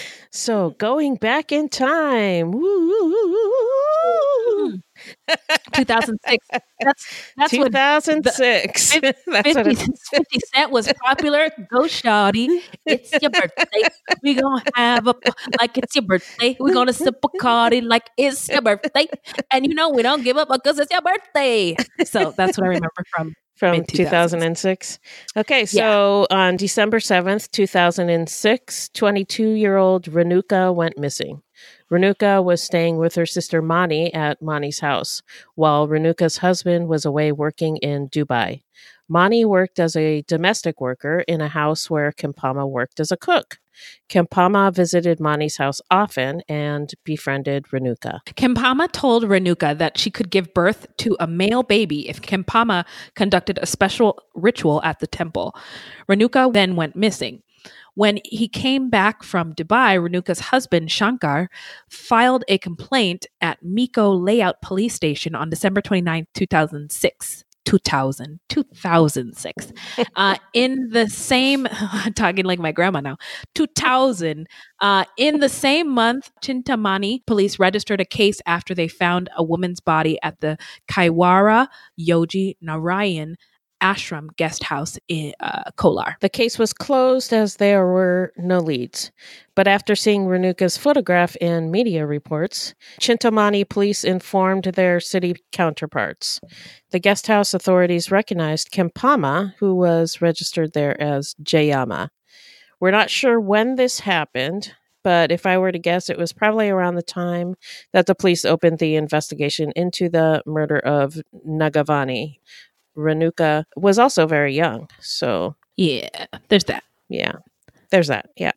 So going back in time. Woo. two thousand six. That's that's two thousand six. when the That's what fifty, it fifty Cent was popular. Go shawty, it's your birthday. We gonna have a like it's your birthday. We gonna sip a Bacardi like it's your birthday. And you know we don't give up because it's your birthday. So that's what I remember from From two thousand six. Okay, so yeah. On December seventh, two thousand six, twenty-two-year-old Renuka went missing. Renuka was staying with her sister Mani at Mani's house, while Renuka's husband was away working in Dubai. Mani worked as a domestic worker in a house where Kempama worked as a cook. Kempama visited Mani's house often and befriended Renuka. Kempama told Renuka that she could give birth to a male baby if Kempama conducted a special ritual at the temple. Renuka then went missing. When he came back from Dubai, Renuka's husband, Shankar, filed a complaint at Miko Layout Police Station on December twenty-ninth, two thousand six. two thousand, two thousand six. Uh, in the same, I'm talking like my grandma now, two thousand. Uh, in the same month, Chintamani police registered a case after they found a woman's body at the Kaiwara Yogi Narayan Ashram guest house in uh, Kolar. The case was closed as there were no leads. But after seeing Renuka's photograph in media reports, Chintamani police informed their city counterparts. The guest house authorities recognized Kempama, who was registered there as Jayama. We're not sure when this happened, but if I were to guess, it was probably around the time that the police opened the investigation into the murder of Nagavani. Renuka was also very young, so... Yeah, there's that. Yeah, there's that, yeah.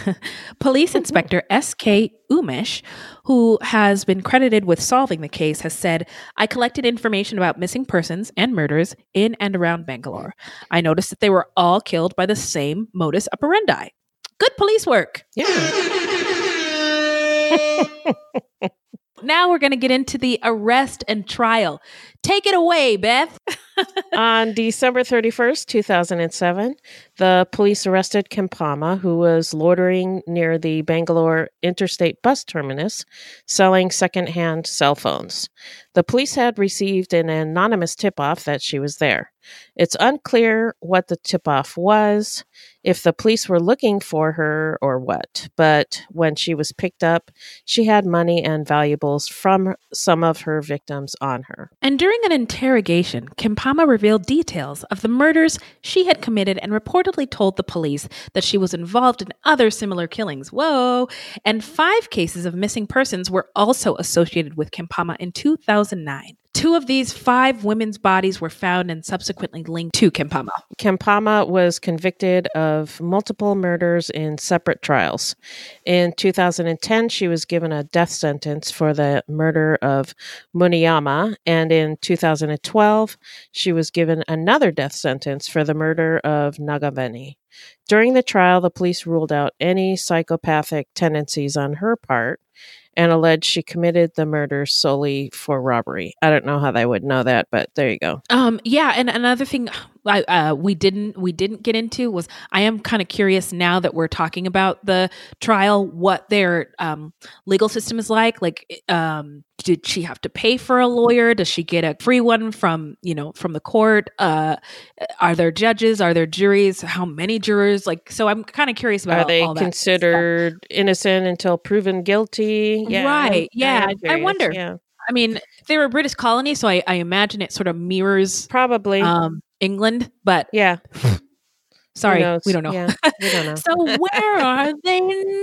Police Inspector S K Umesh, who has been credited with solving the case, has said, I collected information about missing persons and murders in and around Bangalore. I noticed that they were all killed by the same modus operandi. Good police work. Yeah. Now we're going to get into the arrest and trial. Take it away, Beth. On December thirty-first, two thousand seven, the police arrested Kempama, who was loitering near the Bangalore Interstate Bus Terminus, selling secondhand cell phones. The police had received an anonymous tip-off that she was there. It's unclear what the tip-off was, if the police were looking for her or what, but when she was picked up, she had money and valuables from some of her victims on her. And during an interrogation, Kempama revealed details of the murders she had committed and reportedly told the police that she was involved in other similar killings. Whoa! And five cases of missing persons were also associated with Kempama in two thousand nine. Two of these five women's bodies were found and subsequently linked to Kempama. Kempama was convicted of multiple murders in separate trials. In two thousand ten, she was given a death sentence for the murder of Muniyama, and in two thousand twelve, she was given another death sentence for the murder of Nagavani. During the trial, the police ruled out any psychopathic tendencies on her part and alleged she committed the murder solely for robbery. I don't know how they would know that, but there you go. Um, yeah, and another thing I, uh, we didn't we didn't get into was I am kind of curious now that we're talking about the trial, what their um, legal system is like. Like, um, did she have to pay for a lawyer? Does she get a free one from you know from the court? Uh, are there judges? Are there juries? How many jurors? Like, so I'm kind of curious about. Are they all that considered stuff. innocent until proven guilty? Yeah, right. Yeah, I wonder. Yeah. I mean, they were a British colony, so I, I imagine it sort of mirrors probably um, England, but yeah. Sorry, we don't know. Yeah, we don't know. So where are they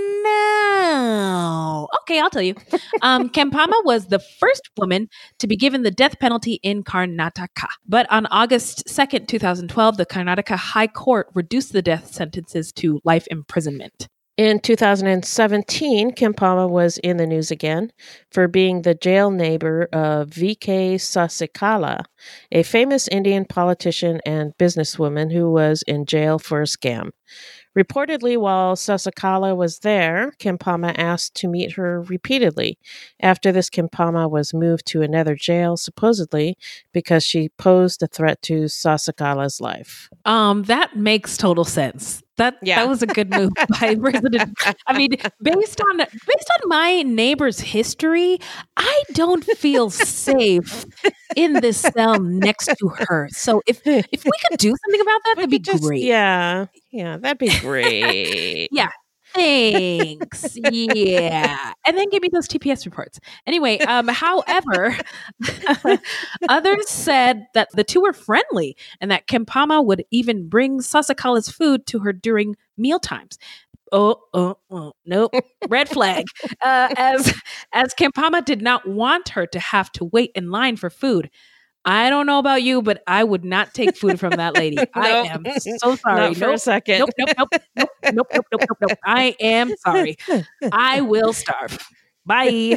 now? Okay, I'll tell you. Um, Kempama was the first woman to be given the death penalty in Karnataka. But on August second, twenty twelve, the Karnataka High Court reduced the death sentences to life imprisonment. In two thousand seventeen, Kempama was in the news again for being the jail neighbor of V K Sasikala, a famous Indian politician and businesswoman who was in jail for a scam. Reportedly, while Sasikala was there, Kempama asked to meet her repeatedly. After this, Kempama was moved to another jail, supposedly because she posed a threat to Sasikala's life. Um, that makes total sense. That yeah. that was a good move by President. I mean, based on based on my neighbor's history, I don't feel safe in this cell next to her. So if if we could do something about that, We that'd be could just, great. yeah, yeah, that'd be great. Yeah. Thanks. Yeah. And then give me those T P S reports. Anyway, um, however, others said that the two were friendly and that Kempama would even bring Sasakala's food to her during meal times. Oh, oh, oh, nope. Red flag. Uh, as as Kempama did not want her to have to wait in line for food. I don't know about you, but I would not take food from that lady. Nope. I am so sorry. Not for nope, a second. Nope, nope, nope, nope, nope, nope, nope, nope, nope. I am sorry. I will starve. Bye.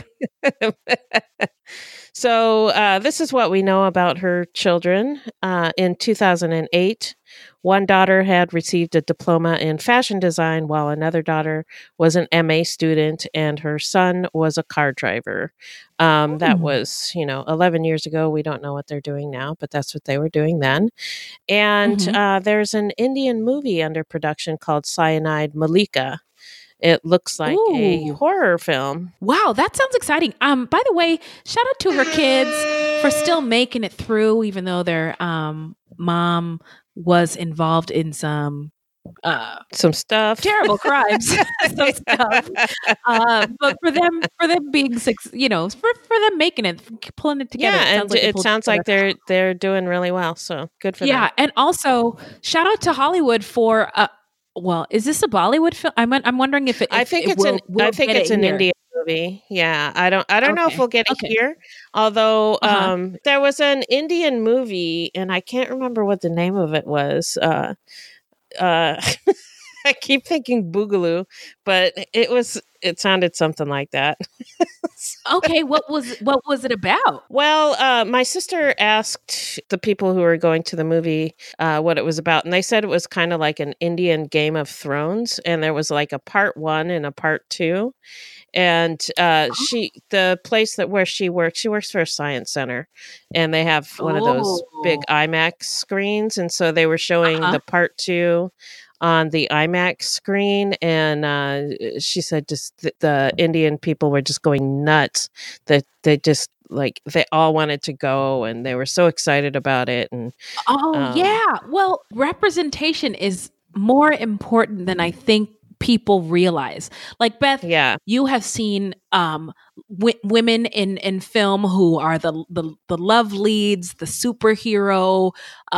So uh, this is what we know about her children. Uh, in two thousand eight, one daughter had received a diploma in fashion design, while another daughter was an M A student, and her son was a car driver. Um, that Hmm. was, you know, eleven years ago. We don't know what they're doing now, but that's what they were doing then. And Mhm. uh, there's an Indian movie under production called Cyanide Malika. It looks like a Ooh. horror film. Wow, that sounds exciting. Um, by the way, shout out to her kids for still making it through, even though their um mom was involved in some uh Some stuff. terrible crimes, some stuff. Uh, but for them, for them being six, you know, for for them making it, pulling it together. Yeah, it sounds and like they it pulled sounds together. like they're they're doing really well. So good for Yeah, them. and also shout out to Hollywood for uh well, is this a Bollywood film? I'm I'm wondering if it. I If think it it's will, an we'll I think get it's it an here. Indian movie. Yeah, I don't I don't know if Okay. we'll get it Okay. here. Although Uh-huh. um, there was an Indian movie, and I can't remember what the name of it was. Uh, uh, I keep thinking Boogaloo, but it was it sounded something like that. Okay, what was what was it about? Well, uh, my sister asked the people who were going to the movie uh, what it was about, and they said it was kind of like an Indian Game of Thrones, and there was like a part one and a part two. And uh, she, the place that where she works, she works for a science center, and they have one of those big Oh. IMAX screens, and so they were showing Uh-huh. the part two on the IMAX screen, and uh, she said just th- the Indian people were just going nuts. That they just like they all wanted to go, and they were so excited about it. And Oh, um, yeah. Well, representation is more important than I think people realize. Like Beth, yeah, you have seen um w- women in in film who are the the the love leads, the superhero,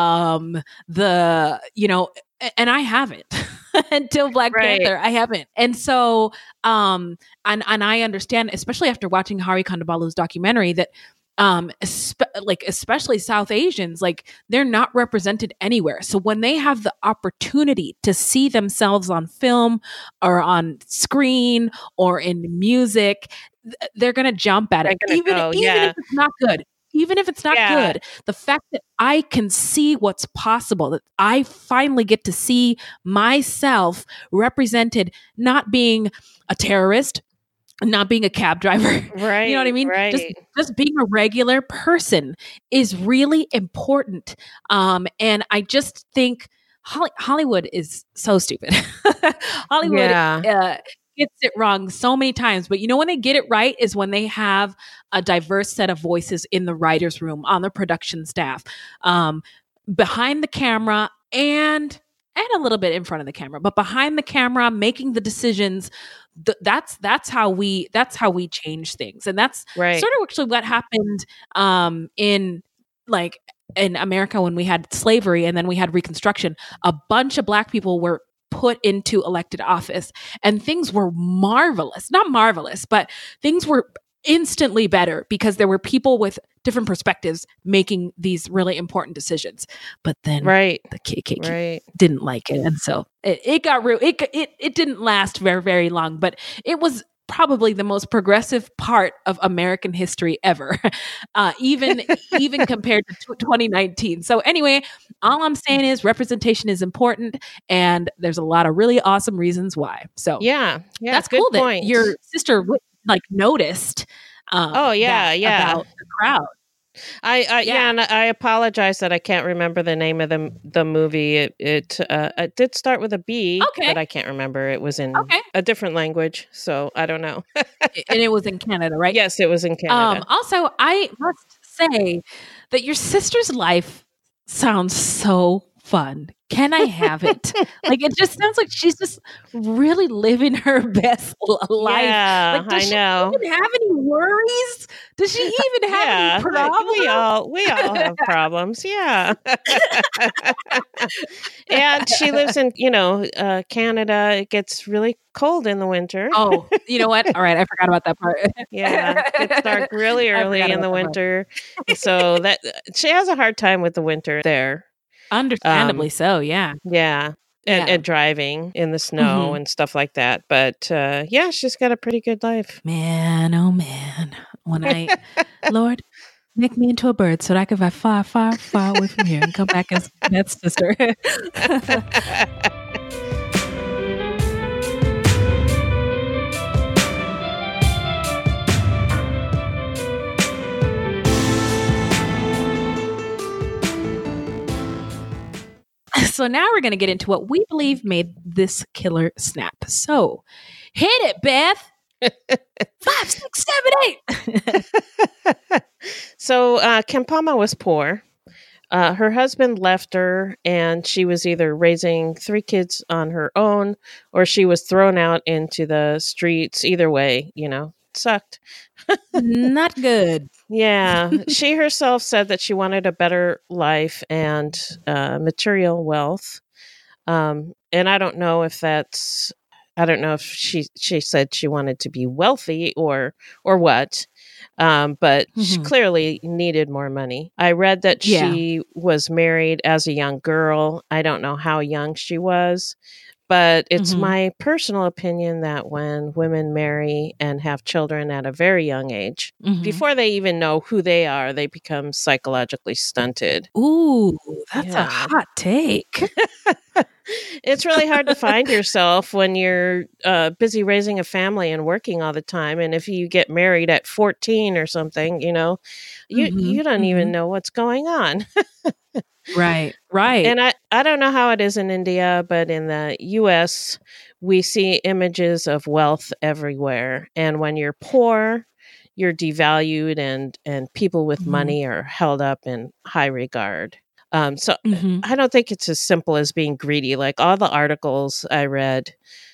um the you know, a- and I haven't until Black right, Panther. I haven't. And so um and and I understand, especially after watching Hari Kondabolu's documentary, that um espe- like especially South Asians, like they're not represented anywhere. So when they have the opportunity to see themselves on film or on screen or in music, th- they're gonna jump at they're it, gonna even go. even Yeah, if it's not good. Even if it's not yeah, good, the fact that I can see what's possible, that I finally get to see myself represented, not being a terrorist, not being a cab driver. right, You know what I mean? right. Just just being a regular person is really important. Um, and I just think Holly- Hollywood is so stupid. Hollywood Yeah, uh, gets it wrong so many times, but you know when they get it right is when they have a diverse set of voices in the writers' room, on the production staff, um, behind the camera, and and a little bit in front of the camera, but behind the camera, making the decisions. Th- that's that's how we that's how we change things, and that's right. sort of actually what happened um, in like in America when we had slavery and then we had Reconstruction. A bunch of Black people were put into elected office, and things were marvelous. Not marvelous, but things were instantly better because there were people with different perspectives making these really important decisions. But then Right, the K K K right. didn't like it, and so it, it got real. It it it didn't last very very long, but it was probably the most progressive part of American history ever, uh, even even compared to tw- twenty nineteen. So anyway, all I'm saying is representation is important, and there's a lot of really awesome reasons why. So Yeah, yeah. that's Good cool that point. your sister w- like noticed um, Oh yeah, that yeah. about the crowd. I, I yeah, Yeah. and I apologize that I can't remember the name of the the movie. It it, uh, it did start with a B, Okay. but I can't remember. It was in Okay. a different language, so I don't know. And it was in Canada, right? Yes, it was in Um, Canada. also, I must say that your sister's life sounds so fun. Can I have it? Like, it just sounds like she's just really living her best life. Yeah, like, does I she know. even have any worries? Does she even have yeah, any problems? We all we all have problems. Yeah. And she lives in, you know, uh, Canada. It gets really cold in the winter. Oh, you know what? All right, I forgot about that part. Yeah, it gets dark really early in the winter. So that she has a hard time with the winter there. Understandably um, so, yeah. Yeah. And, yeah. and driving in the snow mm-hmm. and stuff like that. But uh, yeah, she's got a pretty good life. Man, oh man. When I, Lord, make me into a bird so that I can fly far, far, far away from here and come back as Beth's sister. So now we're going to get into what we believe made this killer snap. So hit it, Beth. Five, six, seven, eight. So uh, Kempama was poor. Uh, her husband left her, and she was either raising three kids on her own, or she was thrown out into the streets. Either way, you know, sucked. Not good. Yeah. She herself said that she wanted a better life and uh, material wealth. Um, and I don't know if that's, I don't know if she, she said she wanted to be wealthy or, or what. Um, but mm-hmm. she clearly needed more money. I read that yeah. she was married as a young girl. I don't know how young she was. But it's mm-hmm. my personal opinion that when women marry and have children at a very young age, mm-hmm. before they even know who they are, they become psychologically stunted. Ooh, that's yeah. a hot take. It's really hard to find yourself when you're uh, busy raising a family and working all the time. And if you get married at fourteen or something, you know, you, mm-hmm. you don't mm-hmm. even know what's going on. Right, right. And I, I don't know how it is in India, but in the U S, we see images of wealth everywhere. And when you're poor, you're devalued, and, and people with mm-hmm. money are held up in high regard. Um, so mm-hmm. I don't think it's as simple as being greedy. Like all the articles I read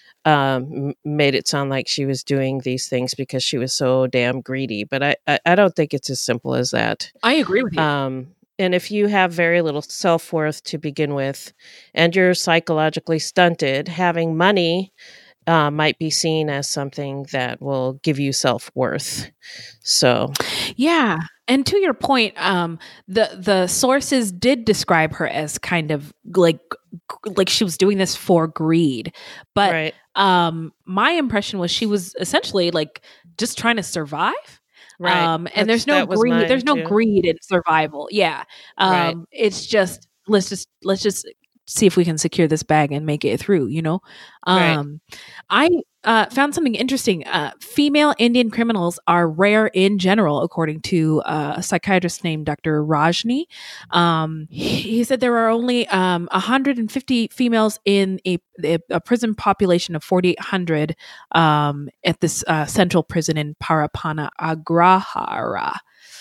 um, made it sound like she was doing these things because she was so damn greedy. But I, I, I don't think it's as simple as that. I agree with you. Um, And if you have very little self-worth to begin with, and you're psychologically stunted, having money uh, might be seen as something that will give you self-worth. So, yeah. And to your point, um, the the sources did describe her as kind of like like she was doing this for greed. But right. um, my impression was she was essentially like just trying to survive. Right. Um, and That's, there's no greed. There's no too. greed in survival. Yeah. Um, right. It's just, let's just, let's just see if we can secure this bag and make it through, you know? Um, right. I, uh, found something interesting. Uh, female Indian criminals are rare in general, according to uh, a psychiatrist named Doctor Rajni. Um, he said there are only um, one hundred fifty females in a, a, a prison population of forty-eight hundred um, at this uh, central prison in Parapana Agrahara.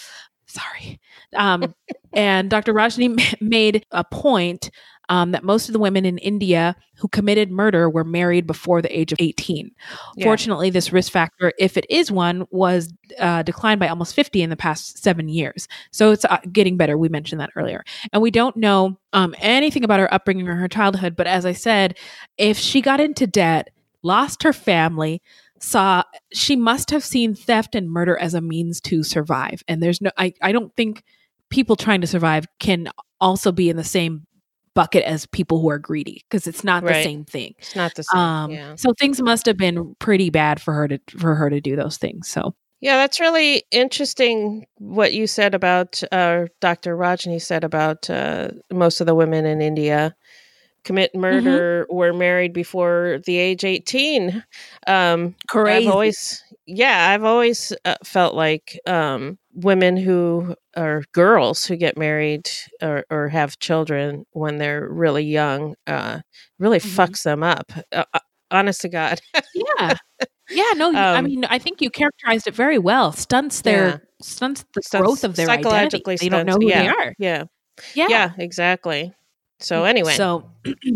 Sorry. Um, and Doctor Rajni m- made a point Um, that most of the women in India who committed murder were married before the age of eighteen. Yeah. Fortunately, this risk factor, if it is one, was uh, declined by almost fifty in the past seven years. So it's uh, getting better. We mentioned that earlier. And we don't know um, anything about her upbringing or her childhood. But as I said, if she got into debt, lost her family, saw, she must have seen theft and murder as a means to survive. And there's no, I, I don't think people trying to survive can also be in the same bucket as people who are greedy, because it's not right. the same thing. It's not the same. Um, yeah. So things must have been pretty bad for her to for her to do those things. So yeah, that's really interesting what you said about uh, Doctor Rajni said about uh, most of the women in India commit murder mm-hmm. were married before the age eighteen. Um, Crazy. I've always, yeah, I've always uh, felt like um, women who are girls who get married or, or have children when they're really young uh, really mm-hmm. fucks them up. Uh, honest to God. Yeah. Yeah, no, um, I mean, I think you characterized it very well. Stunts their yeah. stunts the Stunts- growth of their identity. psychologically They don't know stunts. who Yeah. they are. Yeah. Yeah. Yeah, exactly. So anyway, So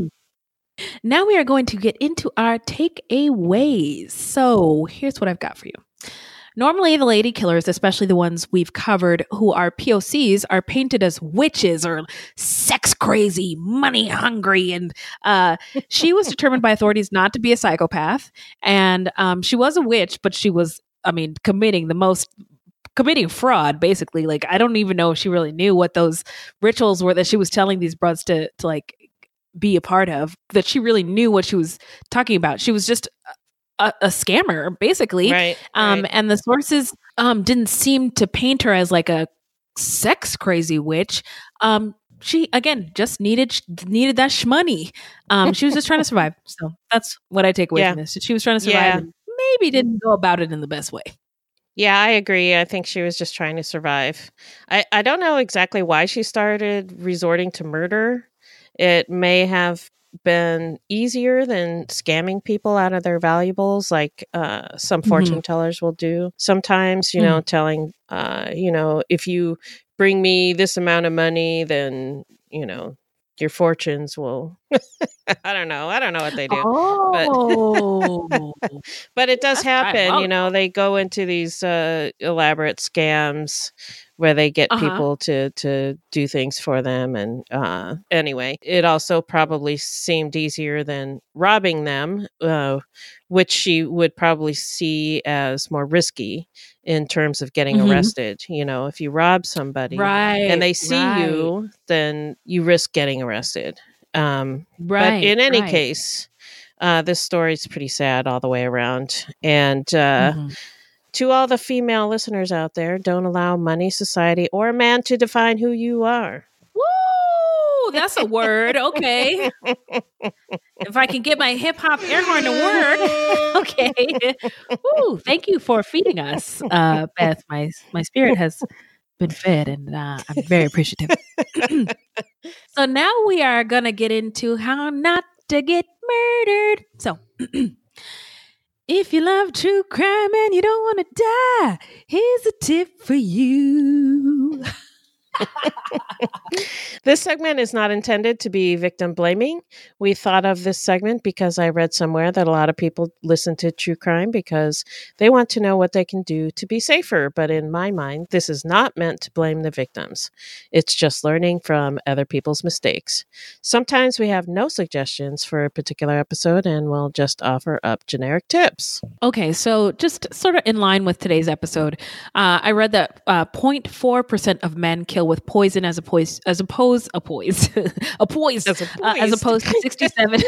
now we are going to get into our takeaways. So here's what I've got for you. Normally, the lady killers, especially the ones we've covered who are P O Cs, are painted as witches or sex crazy, money hungry. And uh, she was determined by authorities not to be a psychopath. And um, she was a witch, but she was, I mean, committing the most, committing fraud, basically. Like, I don't even know if she really knew what those rituals were that she was telling these brothers to, to like, be a part of, that she really knew what she was talking about. She was just a, a scammer, basically. right, Um, right. and the sources um, didn't seem to paint her as like a sex crazy witch. Um, she again just needed needed that shmoney. Um, she was just trying to survive. So that's what I take away Yeah. from this. She was trying to survive Yeah. and maybe didn't go about it in the best way. Yeah, I agree. I think she was just trying to survive. I, I don't know exactly why she started resorting to murder. It may have been easier than scamming people out of their valuables, like uh, some Mhm. fortune tellers will do sometimes, you know, telling, uh, you know, if you bring me this amount of money, then, you know, your fortunes will. I don't know. I don't know what they do. Oh, But it does That's right. happen, Well- you know, they go into these uh, elaborate scams where they get Uh-huh. people to to do things for them. And uh, anyway, it also probably seemed easier than robbing them, uh, which she would probably see as more risky in terms of getting Mhm. arrested. You know, if you rob somebody right, and they see right, you, then you risk getting arrested. Um, right. but in any right. case, uh, this story is pretty sad all the way around. And uh, Mhm. to all the female listeners out there, don't allow money, society, or a man to define who you are. Woo! That's a word. Okay. If I can get my hip hop air horn to work. Okay. Woo! Thank you for feeding us, uh, Beth. My my spirit has been fed, and uh, I'm very appreciative. So now we are gonna get into how not to get murdered. So. If you love true crime and you don't want to die, here's a tip for you. This segment is not intended to be victim blaming. We thought of this segment because I read somewhere that a lot of people listen to true crime because they want to know what they can do to be safer. But in my mind, this is not meant to blame the victims. It's just learning from other people's mistakes. Sometimes we have no suggestions for a particular episode and we'll just offer up generic tips. Okay, so just sort of in line with today's episode, uh, I read that uh, zero point four percent of men kill with poison as opposed as opposed a poise a poise As uh, as opposed. opposed to sixty-seven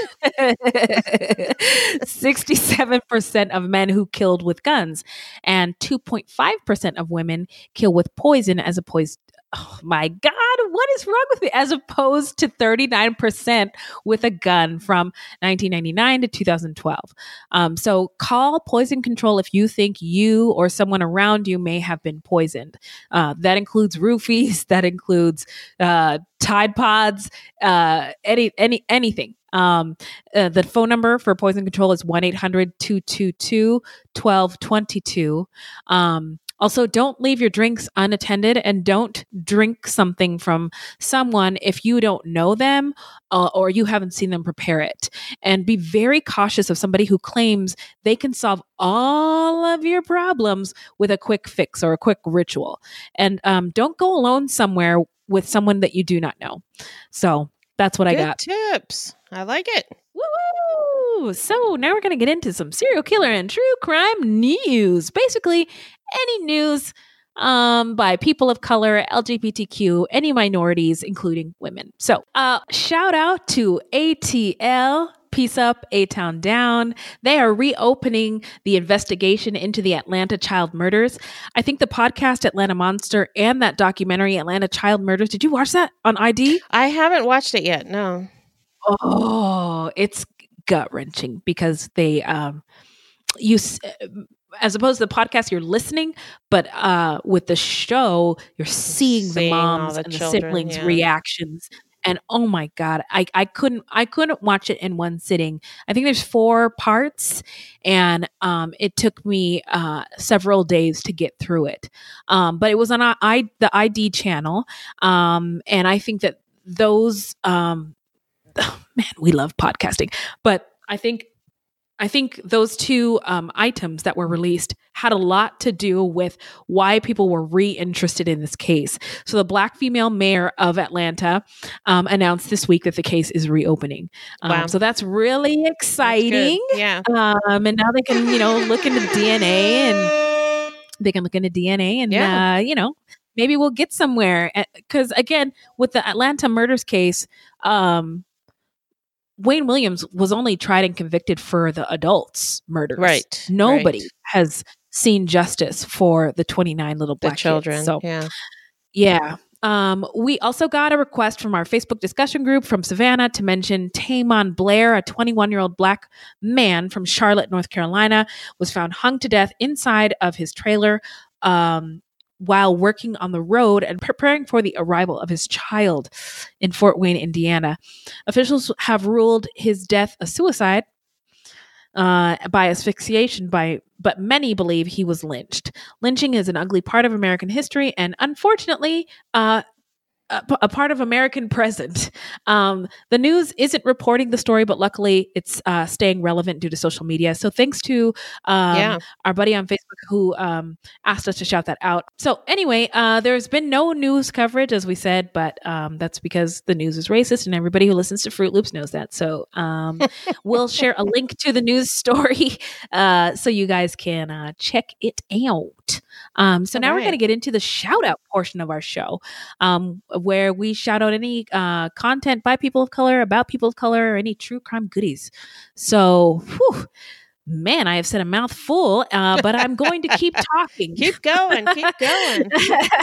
sixty-seven percent of men who killed with guns, and two point five percent of women kill with poison as opposed. Oh my God, what is wrong with me? As opposed to thirty-nine percent with a gun from nineteen ninety-nine to two thousand twelve. Um, so call poison control if you think you or someone around you may have been poisoned. Uh, that includes roofies, that includes uh, Tide Pods, uh, any, any, anything. Um, uh, the phone number for poison control is one eight hundred two two two one two two two. Um, Also, don't leave your drinks unattended and don't drink something from someone if you don't know them uh, or you haven't seen them prepare it. And be very cautious of somebody who claims they can solve all of your problems with a quick fix or a quick ritual. And um, don't go alone somewhere with someone that you do not know. So that's what I Good got. tips. I like it. Woo! So now we're going to get into some serial killer and true crime news. Basically, any news um, by people of color, L G B T Q, any minorities, including women. So uh, shout out to A T L. Peace Up, A-Town Down. They are reopening the investigation into the Atlanta child murders. I think the podcast Atlanta Monster and that documentary Atlanta Child Murders. Did you watch that on I D? I haven't watched it yet. No. Oh, it's gut wrenching because they, um, you, as opposed to the podcast, you're listening, but uh, with the show, you're seeing, Seeing the all moms the and the children, siblings' yeah. reactions. And oh my God, I, I couldn't I couldn't watch it in one sitting. I think there's four parts, and um, it took me uh, several days to get through it. Um, but it was on I, the I D channel, um, and I think that those um, man, we love podcasting, but I think I think those two um, items that were released had a lot to do with why people were re-interested in this case. So the Black female mayor of Atlanta um, announced this week that the case is reopening. Um, wow. So that's really exciting. That's yeah. Um, and now they can, you know, look into D N A and they can look into D N A and, yeah. uh, you know, maybe we'll get somewhere. Because again, with the Atlanta murders case, um, Wayne Williams was only tried and convicted for the adults' murders. Right. Nobody right. has seen justice for the twenty-nine little black the children. Kids. So, yeah. Yeah. Um, we also got a request from our Facebook discussion group from Savannah to mention Tamon Blair, a twenty-one-year-old black man from Charlotte, North Carolina, was found hung to death inside of his trailer um, while working on the road and preparing for the arrival of his child in Fort Wayne, Indiana. Officials have ruled his death a suicide uh, by asphyxiation, by but many believe he was lynched. Lynching is an ugly part of American history and, unfortunately, uh, a, a part of American present. Um, the news isn't reporting the story, but luckily it's uh, staying relevant due to social media. So thanks to um, yeah. our buddy on Facebook who um, asked us to shout that out. So anyway, uh, there's been no news coverage, as we said, but um, that's because the news is racist and everybody who listens to Fruit Loops knows that. So um, we'll share a link to the news story uh, so you guys can uh, check it out. Um, so All now right. we're going to get into the shout out portion of our show, um, where we shout out any uh, content by people of color, about people of color, or any true crime goodies. So, whew, man, I have said a mouthful, uh, but I'm going to keep talking. Keep going, keep going.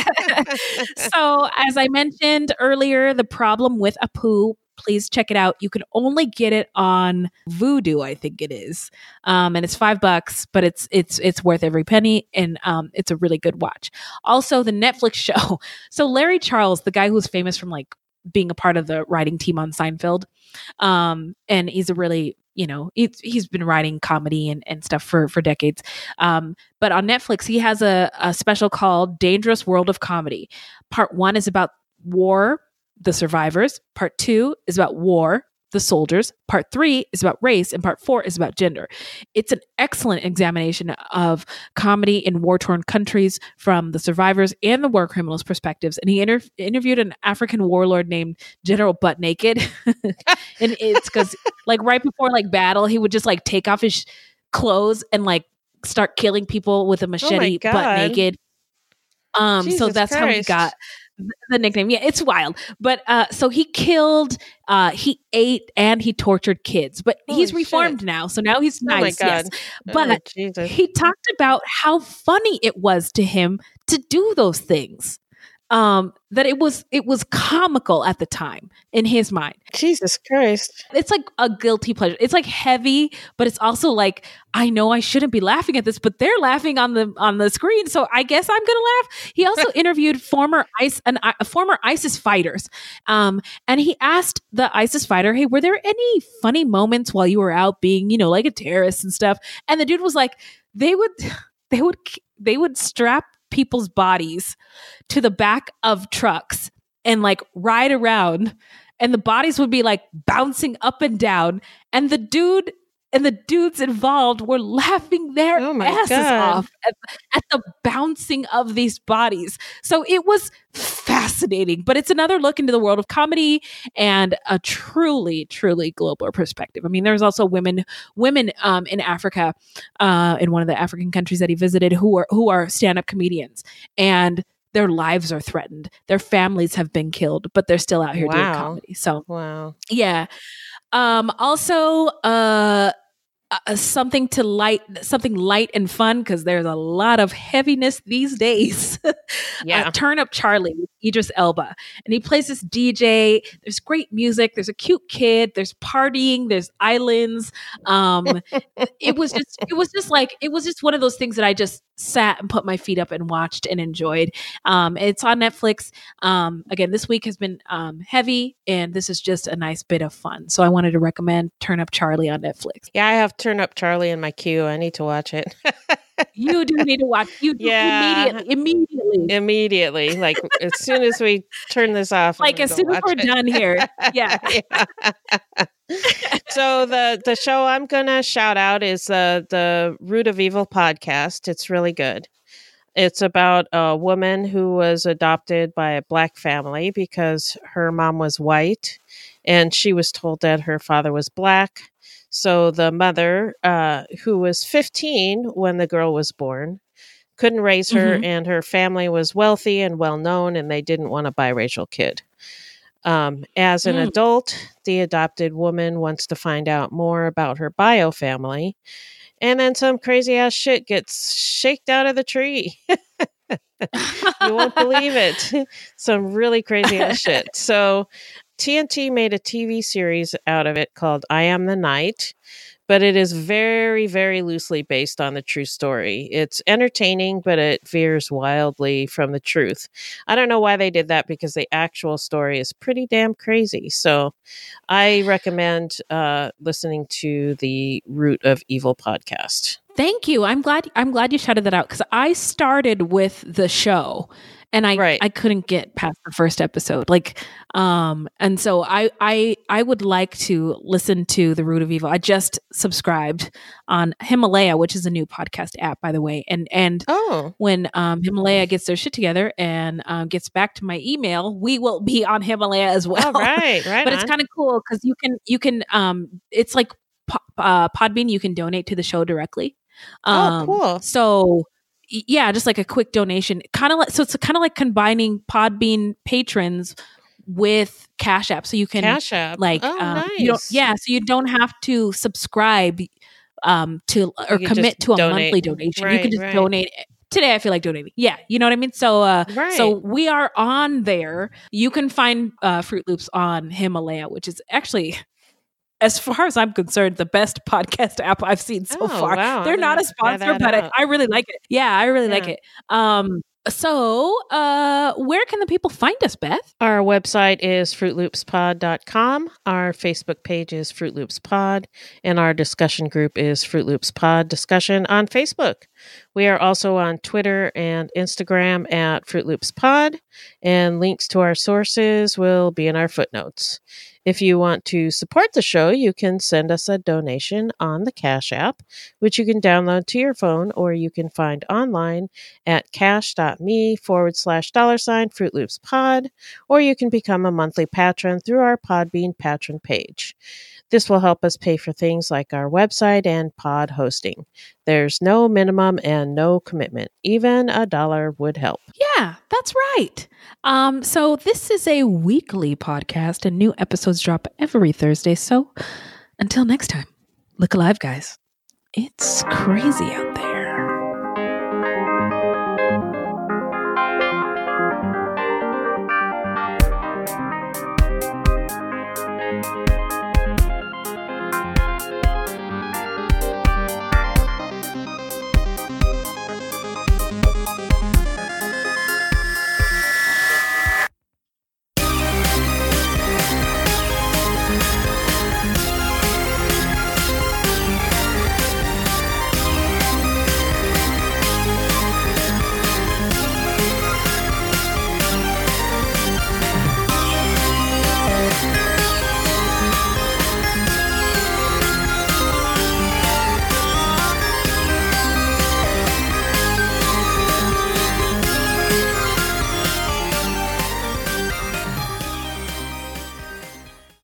So, as I mentioned earlier, the problem with Apu, please check it out. You can only get it on Vudu, I think it is, um, and it's five bucks, but it's it's it's worth every penny, and um, it's a really good watch. Also, the Netflix show. So Larry Charles, the guy who's famous from like being a part of the writing team on Seinfeld, um, and he's a really you know he's, he's been writing comedy and, and stuff for for decades. Um, but on Netflix, he has a, a special called Dangerous World of Comedy. Part one is about war, the survivors. Part two is about war, the soldiers. Part three is about race, and part four is about gender. It's an excellent examination of comedy in war-torn countries from the survivors and the war criminals' perspectives. And he inter- interviewed an African warlord named General Butt Naked. And it's because like right before like battle, he would just like take off his clothes and like start killing people with a machete, oh butt naked. Um, Jesus so that's Christ. how he got the nickname. Yeah, it's wild. But uh, so he killed, uh, he ate, and he tortured kids. But Holy he's reformed shit. now, so now he's nice. Oh my God. Yes. But oh, Jesus. he talked about how funny it was to him to do those things. Um, that it was it was comical at the time in his mind. Jesus Christ. It's like a guilty pleasure. It's like heavy, but it's also like, I know I shouldn't be laughing at this, but they're laughing on the on the screen, so I guess I'm gonna laugh. He also interviewed former ICE an uh, former ISIS fighters, um, and he asked the ISIS fighter, "Hey, were there any funny moments while you were out being, you know, like a terrorist and stuff?" And the dude was like, "They would, they would, they would strap people's bodies to the back of trucks and like ride around, and the bodies would be like bouncing up and down, and the dude and the dudes involved were laughing their oh my asses God. off at, at the bouncing of these bodies." So it was fascinating, but it's another look into the world of comedy and a truly, truly global perspective. I mean, there's also women, women um, in Africa, uh, in one of the African countries that he visited, who are who are stand-up comedians, and their lives are threatened. Their families have been killed, but they're still out here wow. doing comedy. So, wow, yeah. Um, also, uh, uh, something to light, something light and fun, because there's a lot of heaviness these days. Yeah. uh, Turn Up Charlie with Idris Elba, and he plays this D J. There's great music. There's a cute kid. There's partying. There's islands. Um, it was just, it was just like, it was just one of those things that I just sat and put my feet up and watched and enjoyed. Um, it's on Netflix. Um, again, this week has been um, heavy, and this is just a nice bit of fun. So I wanted to recommend Turn Up Charlie on Netflix. Yeah, I have Turn Up Charlie in my queue. I need to watch it. You do need to watch. You do Yeah. immediately, immediately, Immediately. Like as soon as we turn this off. like as soon as we're it. done here. Yeah. Yeah. So the the show I'm gonna shout out is uh, the Root of Evil podcast. It's really good. It's about a woman who was adopted by a black family because her mom was white, and she was told that her father was black. So the mother, uh, who was fifteen when the girl was born, couldn't raise her, Mm-hmm. and her family was wealthy and well known, and they didn't want a biracial kid. Um, as an Mm. adult, the adopted woman wants to find out more about her bio family, and then some crazy ass shit gets shaked out of the tree. You won't believe it. Some really crazy ass shit. So T N T made a T V series out of it called I Am the Night, but it is very, very loosely based on the true story. It's entertaining, but it veers wildly from the truth. I don't know why they did that, because the actual story is pretty damn crazy. So I recommend uh, listening to the Root of Evil podcast. Thank you. I'm glad. I'm glad you shouted that out, because I started with the show, and I Right. I couldn't get past the first episode. Like, um, and so I I I would like to listen to the Root of Evil. I just subscribed on Himalaya, which is a new podcast app, by the way. And and Oh, when um, Himalaya gets their shit together and um, gets back to my email, we will be on Himalaya as well. all right, right. But it's on. kind of cool because you can you can um, it's like po- uh, Podbean. You can donate to the show directly. Oh, cool. So y- yeah, just like a quick donation, kind of like, so it's kind of like combining Podbean patrons with Cash App. So you can Cash App. like, Oh, um, nice. you don't, yeah, so you don't have to subscribe um, to or You can commit just to a donate. monthly donation. You Right, can just right. donate. Today, I feel like donating. Yeah, you know what I mean. So, uh, Right. so we are on there. You can find uh, Fruit Loops on Himalaya, which is actually, as far as I'm concerned, the best podcast app I've seen so Oh, far. wow. They're I'm not gonna a try sponsor, that but I, out. I really like it. Yeah, I really like Yeah. it. Um, so, uh, where can the people find us, Beth? Our website is fruit loops pod dot com. Our Facebook page is Fruit Loops Pod, and our discussion group is Fruit Loops Pod Discussion on Facebook. We are also on Twitter and Instagram at Fruit Loops Pod, and links to our sources will be in our footnotes. If you want to support the show, you can send us a donation on the Cash App, which you can download to your phone, or you can find online at cash.me forward slash dollar sign Fruit Loops Pod, or you can become a monthly patron through our Podbean patron page. This will help us pay for things like our website and pod hosting. There's no minimum and no commitment. Even a dollar would help. Yeah, that's right. Um, so this is a weekly podcast, and new episodes drop every Thursday. So until next time, look alive, guys. It's crazy out there.